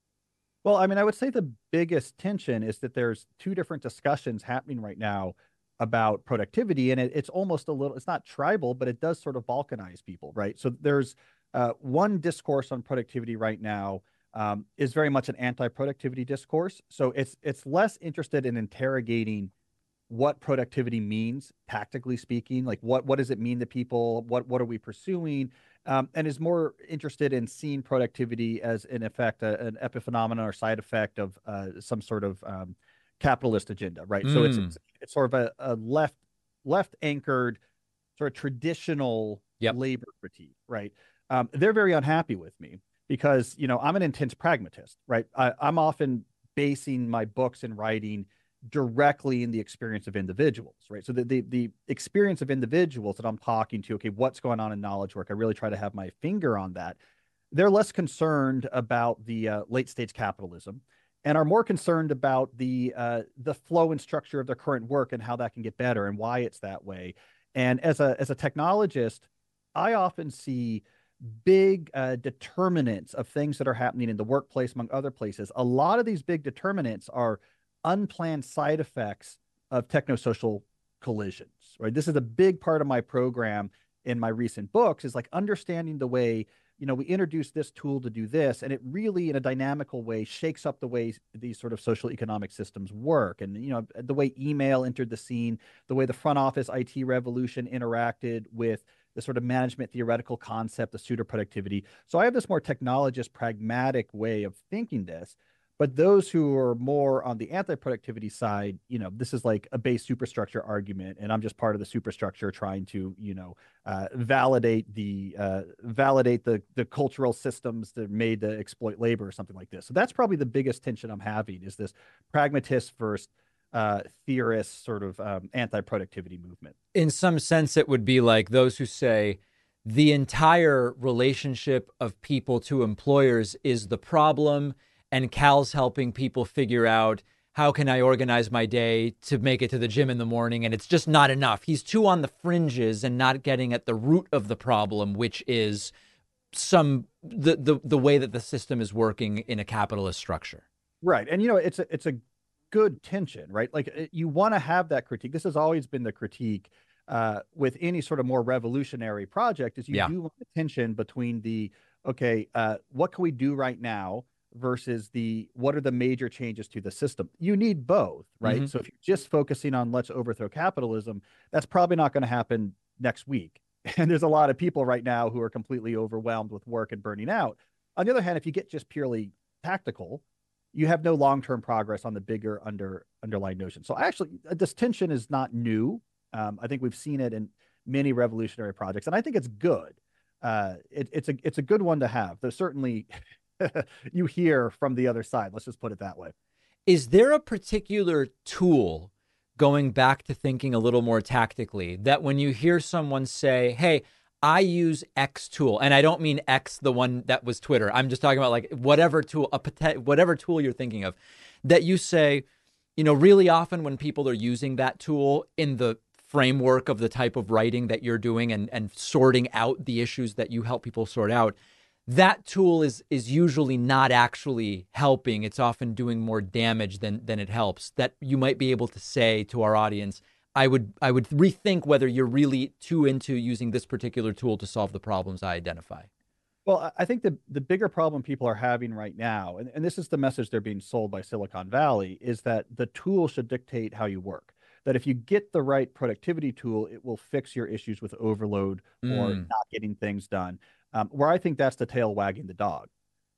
Well, I mean, I would say the biggest tension is that there's two different discussions happening right now about productivity, and it's almost a little, it's not tribal, but it does sort of balkanize people, right? So there's one discourse on productivity right now is very much an anti-productivity discourse. So it's less interested in interrogating what productivity means, tactically speaking, like what does it mean to people? What are we pursuing? And is more interested in seeing productivity as, in effect, an epiphenomenon or side effect of some sort of capitalist agenda, right? So it's sort of a left anchored, sort of traditional Yep. labor critique, right? They're very unhappy with me because, you know, I'm an intense pragmatist, right? I'm often basing my books and writing directly in the experience of individuals, right? So the experience of individuals that I'm talking to, okay, what's going on in knowledge work? I really try to have my finger on that. They're less concerned about the late stage capitalism and are more concerned about the flow and structure of their current work and how that can get better and why it's that way. And as a technologist, I often see big determinants of things that are happening in the workplace, among other places. A lot of these big determinants are unplanned side effects of technosocial collisions, right? This is a big part of my program in my recent books, is like understanding the way, you know, we introduce this tool to do this, and it really, in a dynamical way, shakes up the way these sort of social economic systems work. And, you know, the way email entered the scene, the way the front office IT revolution interacted with the sort of management theoretical concept of pseudo productivity. So I have this more technologist, pragmatic way of thinking this. But those who are more on the anti-productivity side, you know, this is like a base superstructure argument, and I'm just part of the superstructure trying to, you know, validate the cultural systems that are made to exploit labor or something like this. So that's probably the biggest tension I'm having, is this pragmatist versus theorist sort of anti-productivity movement. In some sense, it would be like those who say the entire relationship of people to employers is the problem, and Cal's helping people figure out, how can I organize my day to make it to the gym in the morning? And it's just not enough. He's too on the fringes and not getting at the root of the problem, which is the way that the system is working in a capitalist structure. Right. And, you know, it's a good tension, right? Like, you want to have that critique. This has always been the critique with any sort of more revolutionary project, is you do want the tension between the, okay, what can we do right now versus what are the major changes to the system? You need both, right? Mm-hmm. So if you're just focusing on let's overthrow capitalism, that's probably not going to happen next week. And there's a lot of people right now who are completely overwhelmed with work and burning out. On the other hand, if you get just purely tactical, you have no long-term progress on the bigger underlying notion. So actually, this tension is not new. I think we've seen it in many revolutionary projects, and I think it's good. It's a good one to have. There's certainly you hear from the other side. Let's just put it that way. Is there a particular tool, going back to thinking a little more tactically, that when you hear someone say, hey, I use X tool, and I don't mean X, the one that was Twitter. I'm just talking about like whatever tool you're thinking of, that you say, you know, really often when people are using that tool in the framework of the type of writing that you're doing and sorting out the issues that you help people sort out, that tool is usually not actually helping. It's often doing more damage than it helps. That you might be able to say to our audience, I would rethink whether you're really too into using this particular tool to solve the problems I identify. Well, I think the bigger problem people are having right now, and this is the message they're being sold by Silicon Valley, is that the tool should dictate how you work. That if you get the right productivity tool, it will fix your issues with overload or not getting things done. Where I think that's the tail wagging the dog.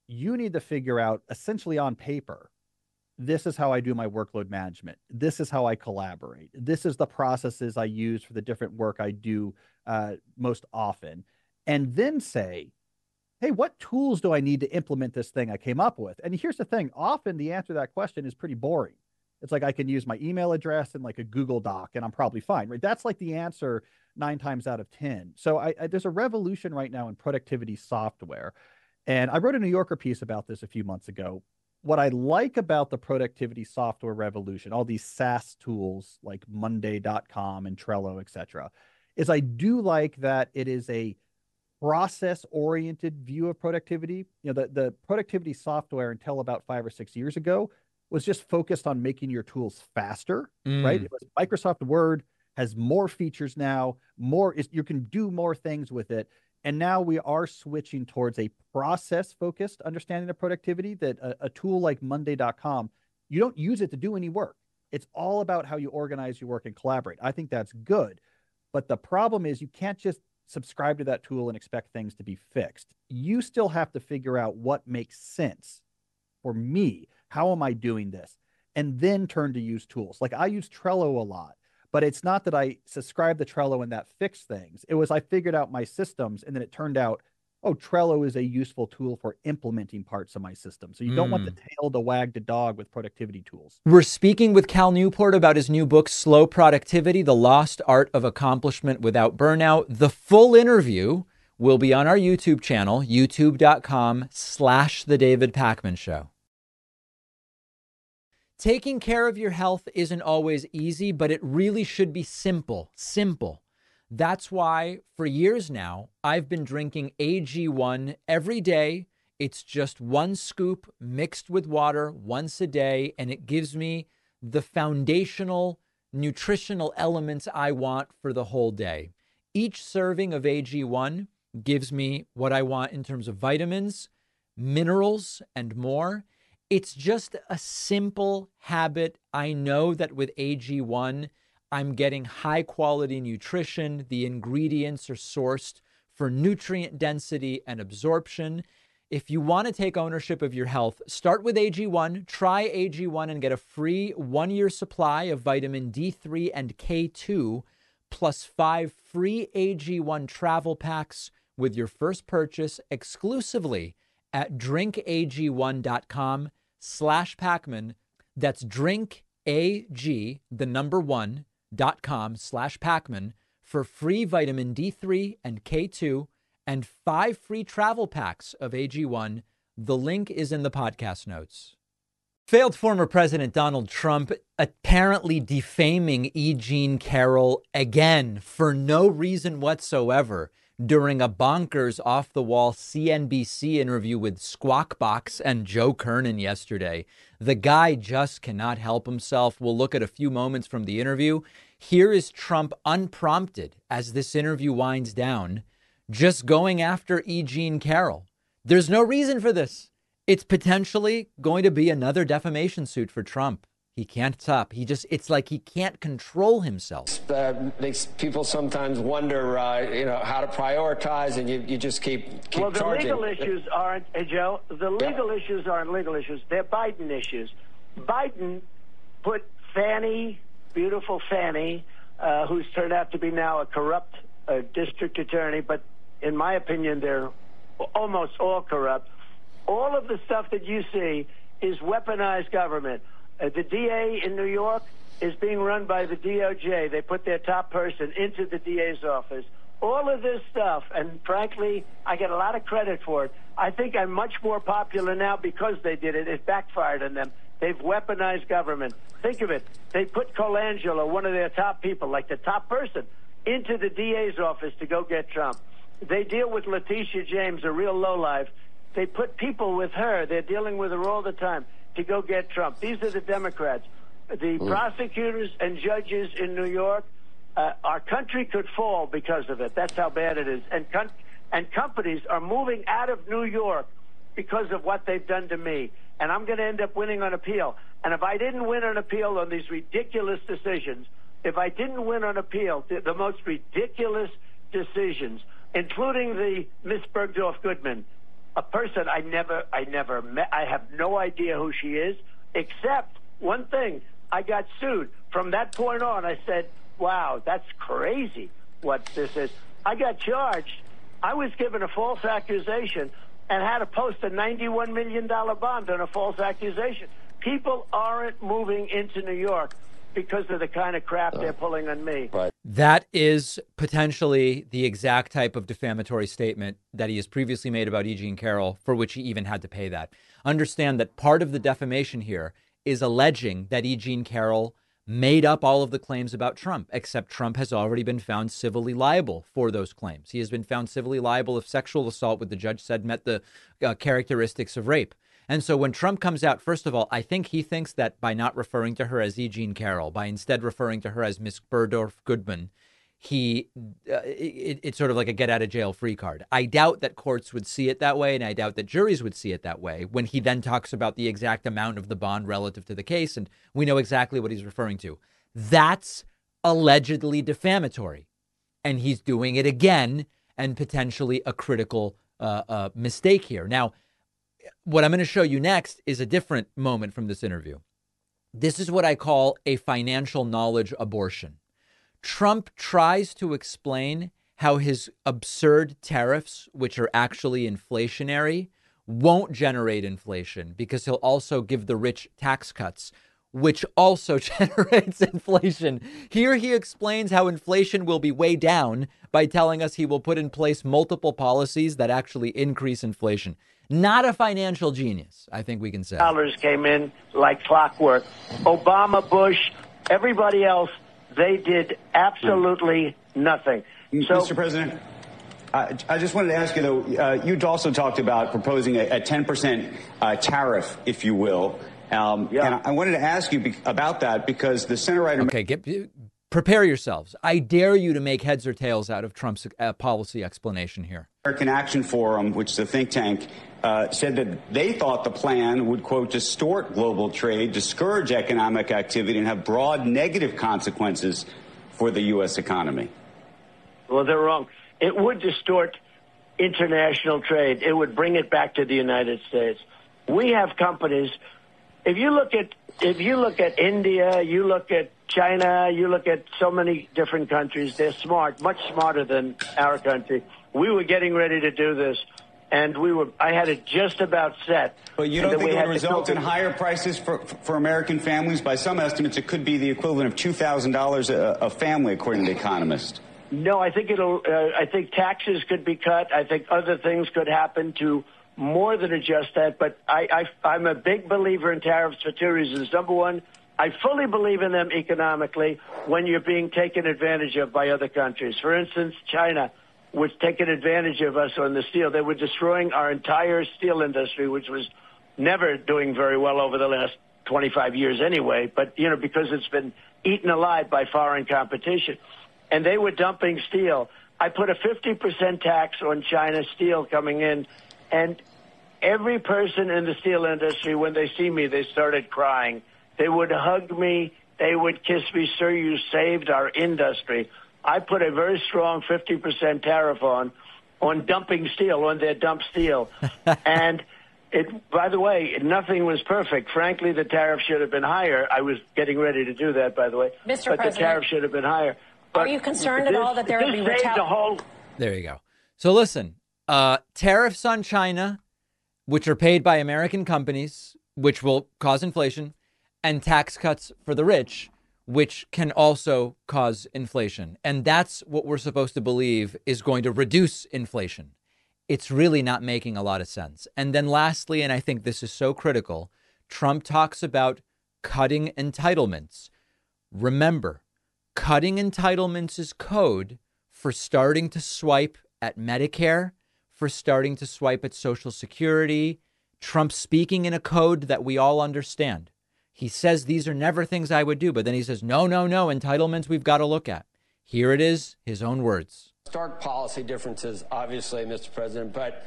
you need to figure out essentially on paper, this is how I do my workload management. This is how I collaborate. This is the processes I use for the different work I do most often. And then say, hey, what tools do I need to implement this thing I came up with? And here's the thing. Often the answer to that question is pretty boring. It's like I can use my email address and like a Google Doc and I'm probably fine, right? That's like the answer 9 times out of 10. So there's a revolution right now in productivity software. And I wrote a New Yorker piece about this a few months ago. What I like about the productivity software revolution, all these SaaS tools like Monday.com and Trello, et cetera, is I do like that it is a process-oriented view of productivity. You know, the productivity software until about 5 or 6 years ago was just focused on making your tools faster, right? It was Microsoft Word has more features now, you can do more things with it. And now we are switching towards a process-focused understanding of productivity, that a tool like Monday.com, you don't use it to do any work. It's all about how you organize your work and collaborate. I think that's good. But the problem is you can't just subscribe to that tool and expect things to be fixed. You still have to figure out what makes sense for me. How am I doing this? And then turn to use tools. Like I use Trello a lot. But it's not that I subscribed to Trello and that fixed things. It was I figured out my systems, and then it turned out, oh, Trello is a useful tool for implementing parts of my system. So you don't want the tail to wag the dog with productivity tools. We're speaking with Cal Newport about his new book, Slow Productivity, The Lost Art of Accomplishment Without Burnout. The full interview will be on our YouTube channel, youtube.com/The David Pakman Show. Taking care of your health isn't always easy, but it really should be simple. That's why for years now, I've been drinking AG1 every day. It's just 1 scoop mixed with water once a day, and it gives me the foundational nutritional elements I want for the whole day. Each serving of AG1 gives me what I want in terms of vitamins, minerals, and more. It's just a simple habit. I know that with AG1, I'm getting high quality nutrition. The ingredients are sourced for nutrient density and absorption. If you want to take ownership of your health, start with AG1. Try AG1 and get a free 1-year supply of vitamin D3 and K2, plus 5 free AG1 travel packs with your first purchase exclusively at drinkag1.com/Pakman. That's drinkag1.com/Pakman for free vitamin D3 and K2 and 5 free travel packs of AG1. The link is in the podcast notes. Failed former President Donald Trump apparently defaming E. Jean Carroll again for no reason whatsoever during a bonkers off-the-wall CNBC interview with Squawk Box and Joe Kernan yesterday. The guy just cannot help himself. We'll look at a few moments from the interview. Here is Trump unprompted as this interview winds down, just going after E. Jean Carroll. There's no reason for this. It's potentially going to be another defamation suit for Trump. He can't stop. It's like he can't control himself. Makes people sometimes wonder, how to prioritize, and you just keep well, the charging. legal issues aren't, Joe, the legal issues aren't legal issues. They're Biden issues. Biden put Fannie, beautiful Fannie, who's turned out to be now a corrupt district attorney, but in my opinion, they're almost all corrupt. All of the stuff that you see is weaponized government. The DA in New York is being run by the DOJ. They put their top person into the DA's office. All of this stuff, and frankly, I get a lot of credit for it. I think I'm much more popular now because they did it. It backfired on them. They've weaponized government. Think of it. They put Colangelo, one of their top people, like the top person, into the DA's office to go get Trump. They deal with Letitia James, a real lowlife. They put people with her. They're dealing with her all the time to go get Trump. These are the Democrats. The prosecutors and judges in New York, our country could fall because of it. That's how bad it is. And companies are moving out of New York because of what they've done to me. And I'm going to end up winning on appeal. And if I didn't win on appeal on these ridiculous decisions, the most ridiculous decisions, including the Miss Bergdorf Goodman, a person I never met. I have no idea who she is, except one thing. I got sued. From that point on, I said, wow, that's crazy what this is. I got charged. I was given a false accusation and had to post a $91 million bond on a false accusation. People aren't moving into New York because of the kind of crap they're pulling on me. Right. That is potentially the exact type of defamatory statement that he has previously made about E. Jean Carroll, for which he even had to pay that. Understand that part of the defamation here is alleging that E. Jean Carroll made up all of the claims about Trump, except Trump has already been found civilly liable for those claims. He has been found civilly liable of sexual assault, what the judge said met the characteristics of rape. And so when Trump comes out, first of all, I think he thinks that by not referring to her as E. Jean Carroll, by instead referring to her as Miss Burdorf Goodman, it's sort of like a get out of jail free card. I doubt that courts would see it that way, and I doubt that juries would see it that way when he then talks about the exact amount of the bond relative to the case, and we know exactly what he's referring to. That's allegedly defamatory, and he's doing it again, and potentially a critical mistake here. Now, what I'm going to show you next is a different moment from this interview. This is what I call a financial knowledge abortion. Trump tries to explain how his absurd tariffs, which are actually inflationary, won't generate inflation because he'll also give the rich tax cuts, which also generates inflation. Here he explains how inflation will be way down by telling us he will put in place multiple policies that actually increase inflation. Not a financial genius, I think we can say. Dollars came in like clockwork. Obama, Bush, everybody else, they did absolutely nothing. So, Mr. President, I just wanted to ask you, though, you'd also talked about proposing a 10% tariff, if you will. And I wanted to ask you about that because the Senate right... Okay, prepare yourselves. I dare you to make heads or tails out of Trump's policy explanation here. American Action Forum, which is a think tank, said that they thought the plan would, quote, distort global trade, discourage economic activity, and have broad negative consequences for the U.S. economy. Well, they're wrong. It would distort international trade. It would bring it back to the United States. We have companies. If you look at India, you look at China, you look at so many different countries, they're smart, much smarter than our country. We were getting ready to do this, and I had it just about set. But you don't think it would result in higher prices for American families? By some estimates, it could be the equivalent of $2,000 a family, according to The Economist. No, I think I think taxes could be cut. I think other things could happen to more than adjust that. But I'm a big believer in tariffs for two reasons. Number one, I fully believe in them economically when you're being taken advantage of by other countries. For instance, China was taking advantage of us on the steel. They were destroying our entire steel industry, which was never doing very well over the last 25 years anyway. But, because it's been eaten alive by foreign competition. And they were dumping steel. I put a 50% tax on China steel coming in, and every person in the steel industry, when they see me, they started crying. They would hug me. They would kiss me. Sir, you saved our industry. I put a very strong 50% tariff on dumping steel, on their dump steel. And by the way, nothing was perfect. Frankly, the tariff should have been higher. I was getting ready to do that, by the way. Mr. But President, the tariff should have been higher. But are you concerned at all that there would be retaliation? There you go. So listen, tariffs on China, which are paid by American companies, which will cause inflation, and tax cuts for the rich, which can also cause inflation. And that's what we're supposed to believe is going to reduce inflation. It's really not making a lot of sense. And then lastly, and I think this is so critical, Trump talks about cutting entitlements. Remember, cutting entitlements is code for starting to swipe at Medicare, for starting to swipe at Social Security. Trump speaking in a code that we all understand. He says these are never things I would do, but then he says, no, entitlements we've got to look at. Here it is, his own words. Stark policy differences, obviously, Mr. President, but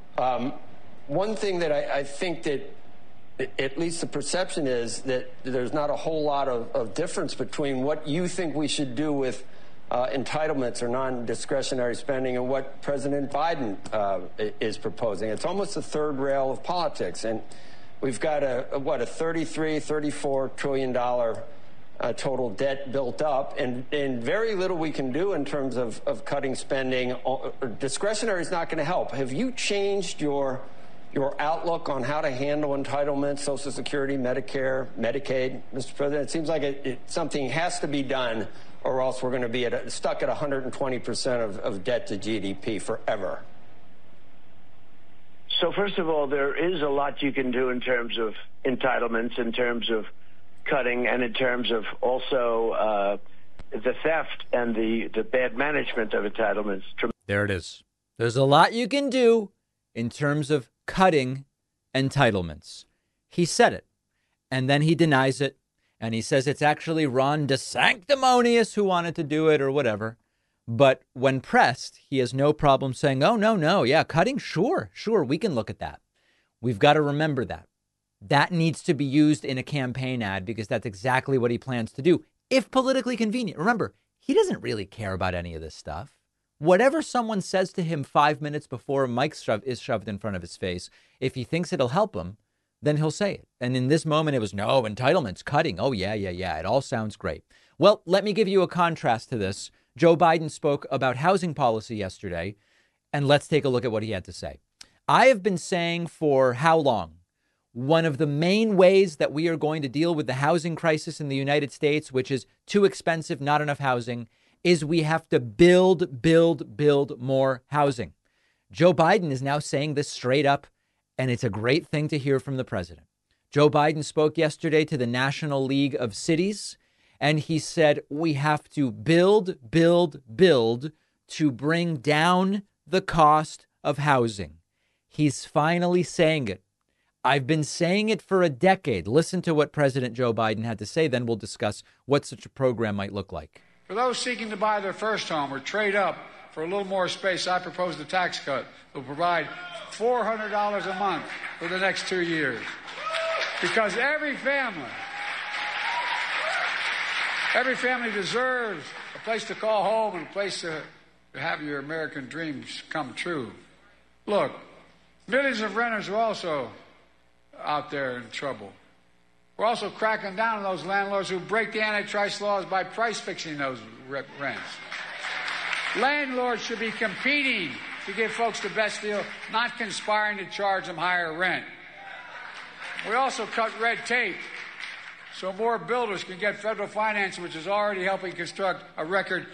one thing that I think that at least the perception is that there's not a whole lot of difference between what you think we should do with entitlements or non-discretionary spending and what President Biden is proposing. It's almost the third rail of politics. And we've got a $34 trillion total debt built up, and very little we can do in terms of cutting spending. Discretionary is not going to help. Have you changed your outlook on how to handle entitlements, Social Security, Medicare, Medicaid, Mr. President? It seems like something has to be done, or else we're going to be stuck at 120% of debt to GDP forever. So first of all, there is a lot you can do in terms of entitlements, in terms of cutting, and in terms of also the theft and the bad management of entitlements. There it is. There's a lot you can do in terms of cutting entitlements. He said it, and then he denies it, and he says it's actually Ron DeSanctimonious who wanted to do it or whatever. But when pressed, he has no problem saying, oh, no, yeah, cutting, sure, we can look at that. We've got to remember that. That needs to be used in a campaign ad because that's exactly what he plans to do, if politically convenient. Remember, he doesn't really care about any of this stuff. Whatever someone says to him 5 minutes before a mic is shoved in front of his face, if he thinks it'll help him, then he'll say it. And in this moment, it was, no, entitlements, cutting. Oh, yeah. It all sounds great. Well, let me give you a contrast to this. Joe Biden spoke about housing policy yesterday, and let's take a look at what he had to say. I have been saying for how long? One of the main ways that we are going to deal with the housing crisis in the United States, which is too expensive, not enough housing, is we have to build more housing. Joe Biden is now saying this straight up, and it's a great thing to hear from the president. Joe Biden spoke yesterday to the National League of Cities, and he said we have to build to bring down the cost of housing. He's finally saying it. I've been saying it for a decade. Listen to what President Joe Biden had to say. Then we'll discuss what such a program might look like. For those seeking to buy their first home or trade up for a little more space, I propose the tax cut that will provide $400 a month for the next 2 years. Because every family deserves a place to call home and a place to have your American dreams come true. Look, millions of renters are also out there in trouble. We're also cracking down on those landlords who break the antitrust laws by price fixing those rents. Landlords should be competing to give folks the best deal, not conspiring to charge them higher rent. We also cut red tape so more builders can get federal financing, which is already helping construct a record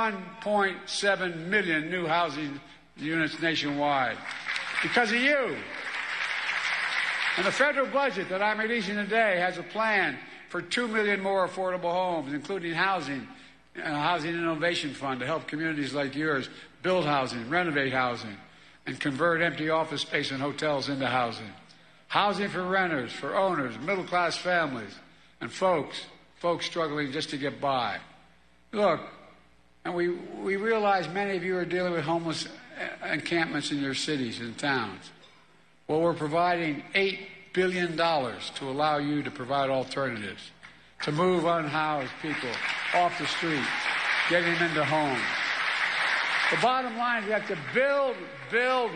1.7 million new housing units nationwide. Because of you. And the federal budget that I'm releasing today has a plan for 2 million more affordable homes, including housing, Housing Innovation Fund to help communities like yours build housing, renovate housing, and convert empty office space and hotels into housing. Housing for renters, for owners, middle-class families, and folks struggling just to get by. Look, and we realize many of you are dealing with homeless encampments in your cities and towns. Well, we're providing $8 billion to allow you to provide alternatives, to move unhoused people off the street, getting them into homes. The bottom line is we have to build.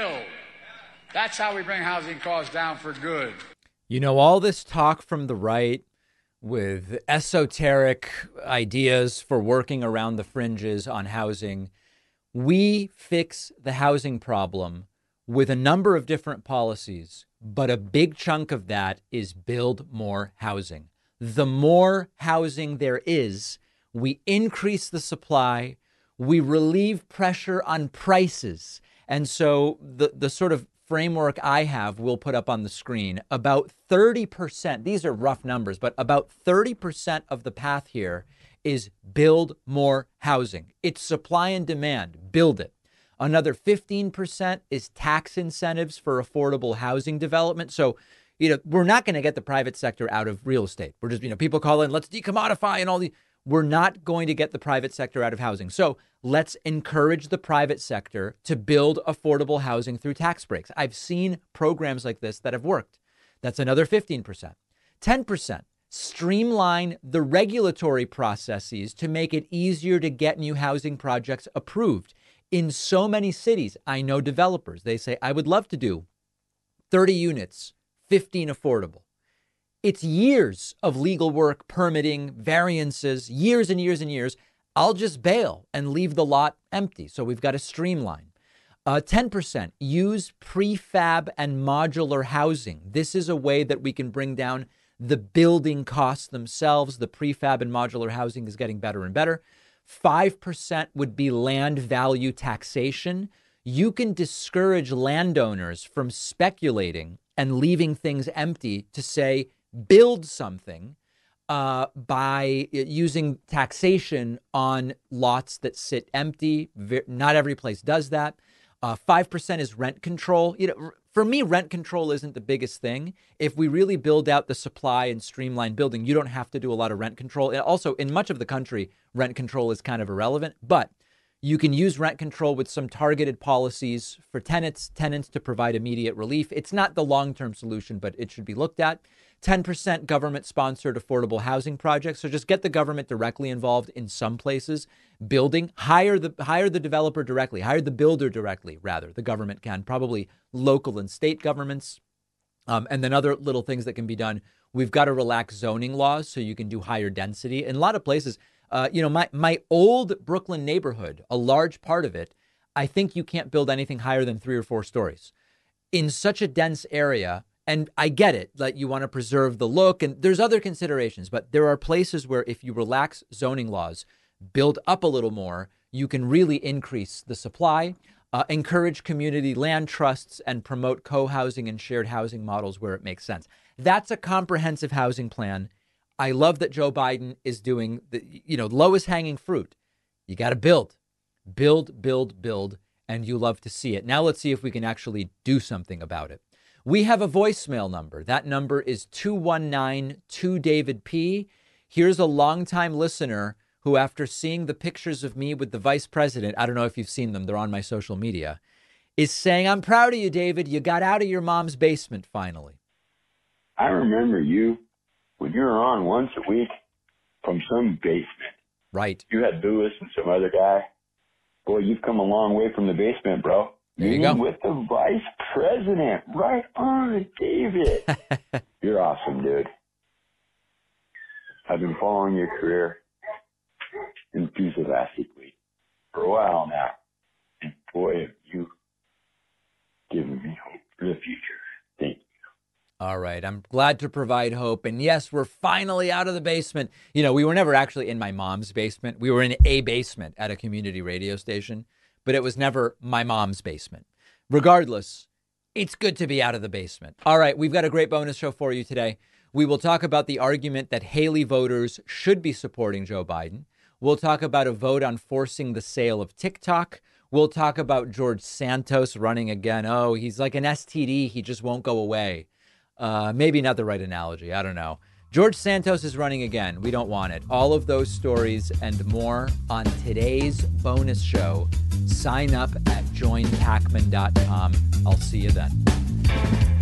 That's how we bring housing costs down for good. You know, all this talk from the right with esoteric ideas for working around the fringes on housing, we fix the housing problem with a number of different policies, but a big chunk of that is build more housing. The more housing there is, we increase the supply, we relieve pressure on prices. And so the sort of framework I have, we'll put up on the screen, about 30%, these are rough numbers, but about 30% of the path here is build more housing. It's supply and demand, build it. Another 15% is tax incentives for affordable housing development. So, we're not going to get the private sector out of real estate. We're just, people call in, let's decommodify and all the. We're not going to get the private sector out of housing. So let's encourage the private sector to build affordable housing through tax breaks. I've seen programs like this that have worked. That's another 15%. 10%. streamline the regulatory processes to make it easier to get new housing projects approved. In so many cities, I know developers, they say, I would love to do 30 units, 15 affordable. It's years of legal work, permitting, variances, years and years and years. I'll just bail and leave the lot empty. So we've got to streamline. 10%, use prefab and modular housing. This is a way that we can bring down the building costs themselves. The prefab and modular housing is getting better and better. 5% would be land value taxation. You can discourage landowners from speculating and leaving things empty to say, build something by using taxation on lots that sit empty. Not every place does that. 5% is rent control. For me, rent control isn't the biggest thing. If we really build out the supply and streamline building, you don't have to do a lot of rent control. And also, in much of the country, rent control is kind of irrelevant. But you can use rent control with some targeted policies for tenants to provide immediate relief. It's not the long-term solution, but it should be looked at. 10% government-sponsored affordable housing projects. So just get the government directly involved in some places. Building, hire the developer directly, hire the builder directly, rather. The government can, probably local and state governments. And then other little things that can be done. We've got to relax zoning laws so you can do higher density. In a lot of places, my old Brooklyn neighborhood, a large part of it, I think you can't build anything higher than 3 or 4 stories. In such a dense area, and I get it, like you want to preserve the look, and there's other considerations, but there are places where if you relax zoning laws, build up a little more, you can really increase the supply, encourage community land trusts, and promote co-housing and shared housing models where it makes sense. That's a comprehensive housing plan. I love that Joe Biden is doing the, lowest hanging fruit. You got to build, and you love to see it. Now let's see if we can actually do something about it. We have a voicemail number. That number is 219-2-DAVID-P. Here's a longtime listener who, after seeing the pictures of me with the vice president, I don't know if you've seen them, they're on my social media, is saying, I'm proud of you, David. You got out of your mom's basement finally. I remember you when you were on once a week from some basement. Right. You had Lewis and some other guy. Boy, you've come a long way from the basement, bro. There you go. With the vice president. Right on, David. You're awesome, dude. I've been following your career enthusiastically for a while now. And boy, have you given me hope for the future. Thank you. All right. I'm glad to provide hope. And yes, we're finally out of the basement. We were never actually in my mom's basement. We were in a basement at a community radio station, but it was never my mom's basement. Regardless, it's good to be out of the basement. All right. We've got a great bonus show for you today. We will talk about the argument that Haley voters should be supporting Joe Biden. We'll talk about a vote on forcing the sale of TikTok. We'll talk about George Santos running again. Oh, he's like an STD. He just won't go away. Maybe not the right analogy. I don't know. George Santos is running again. We don't want it. All of those stories and more on today's bonus show. Sign up at joinpacman.com. I'll see you then.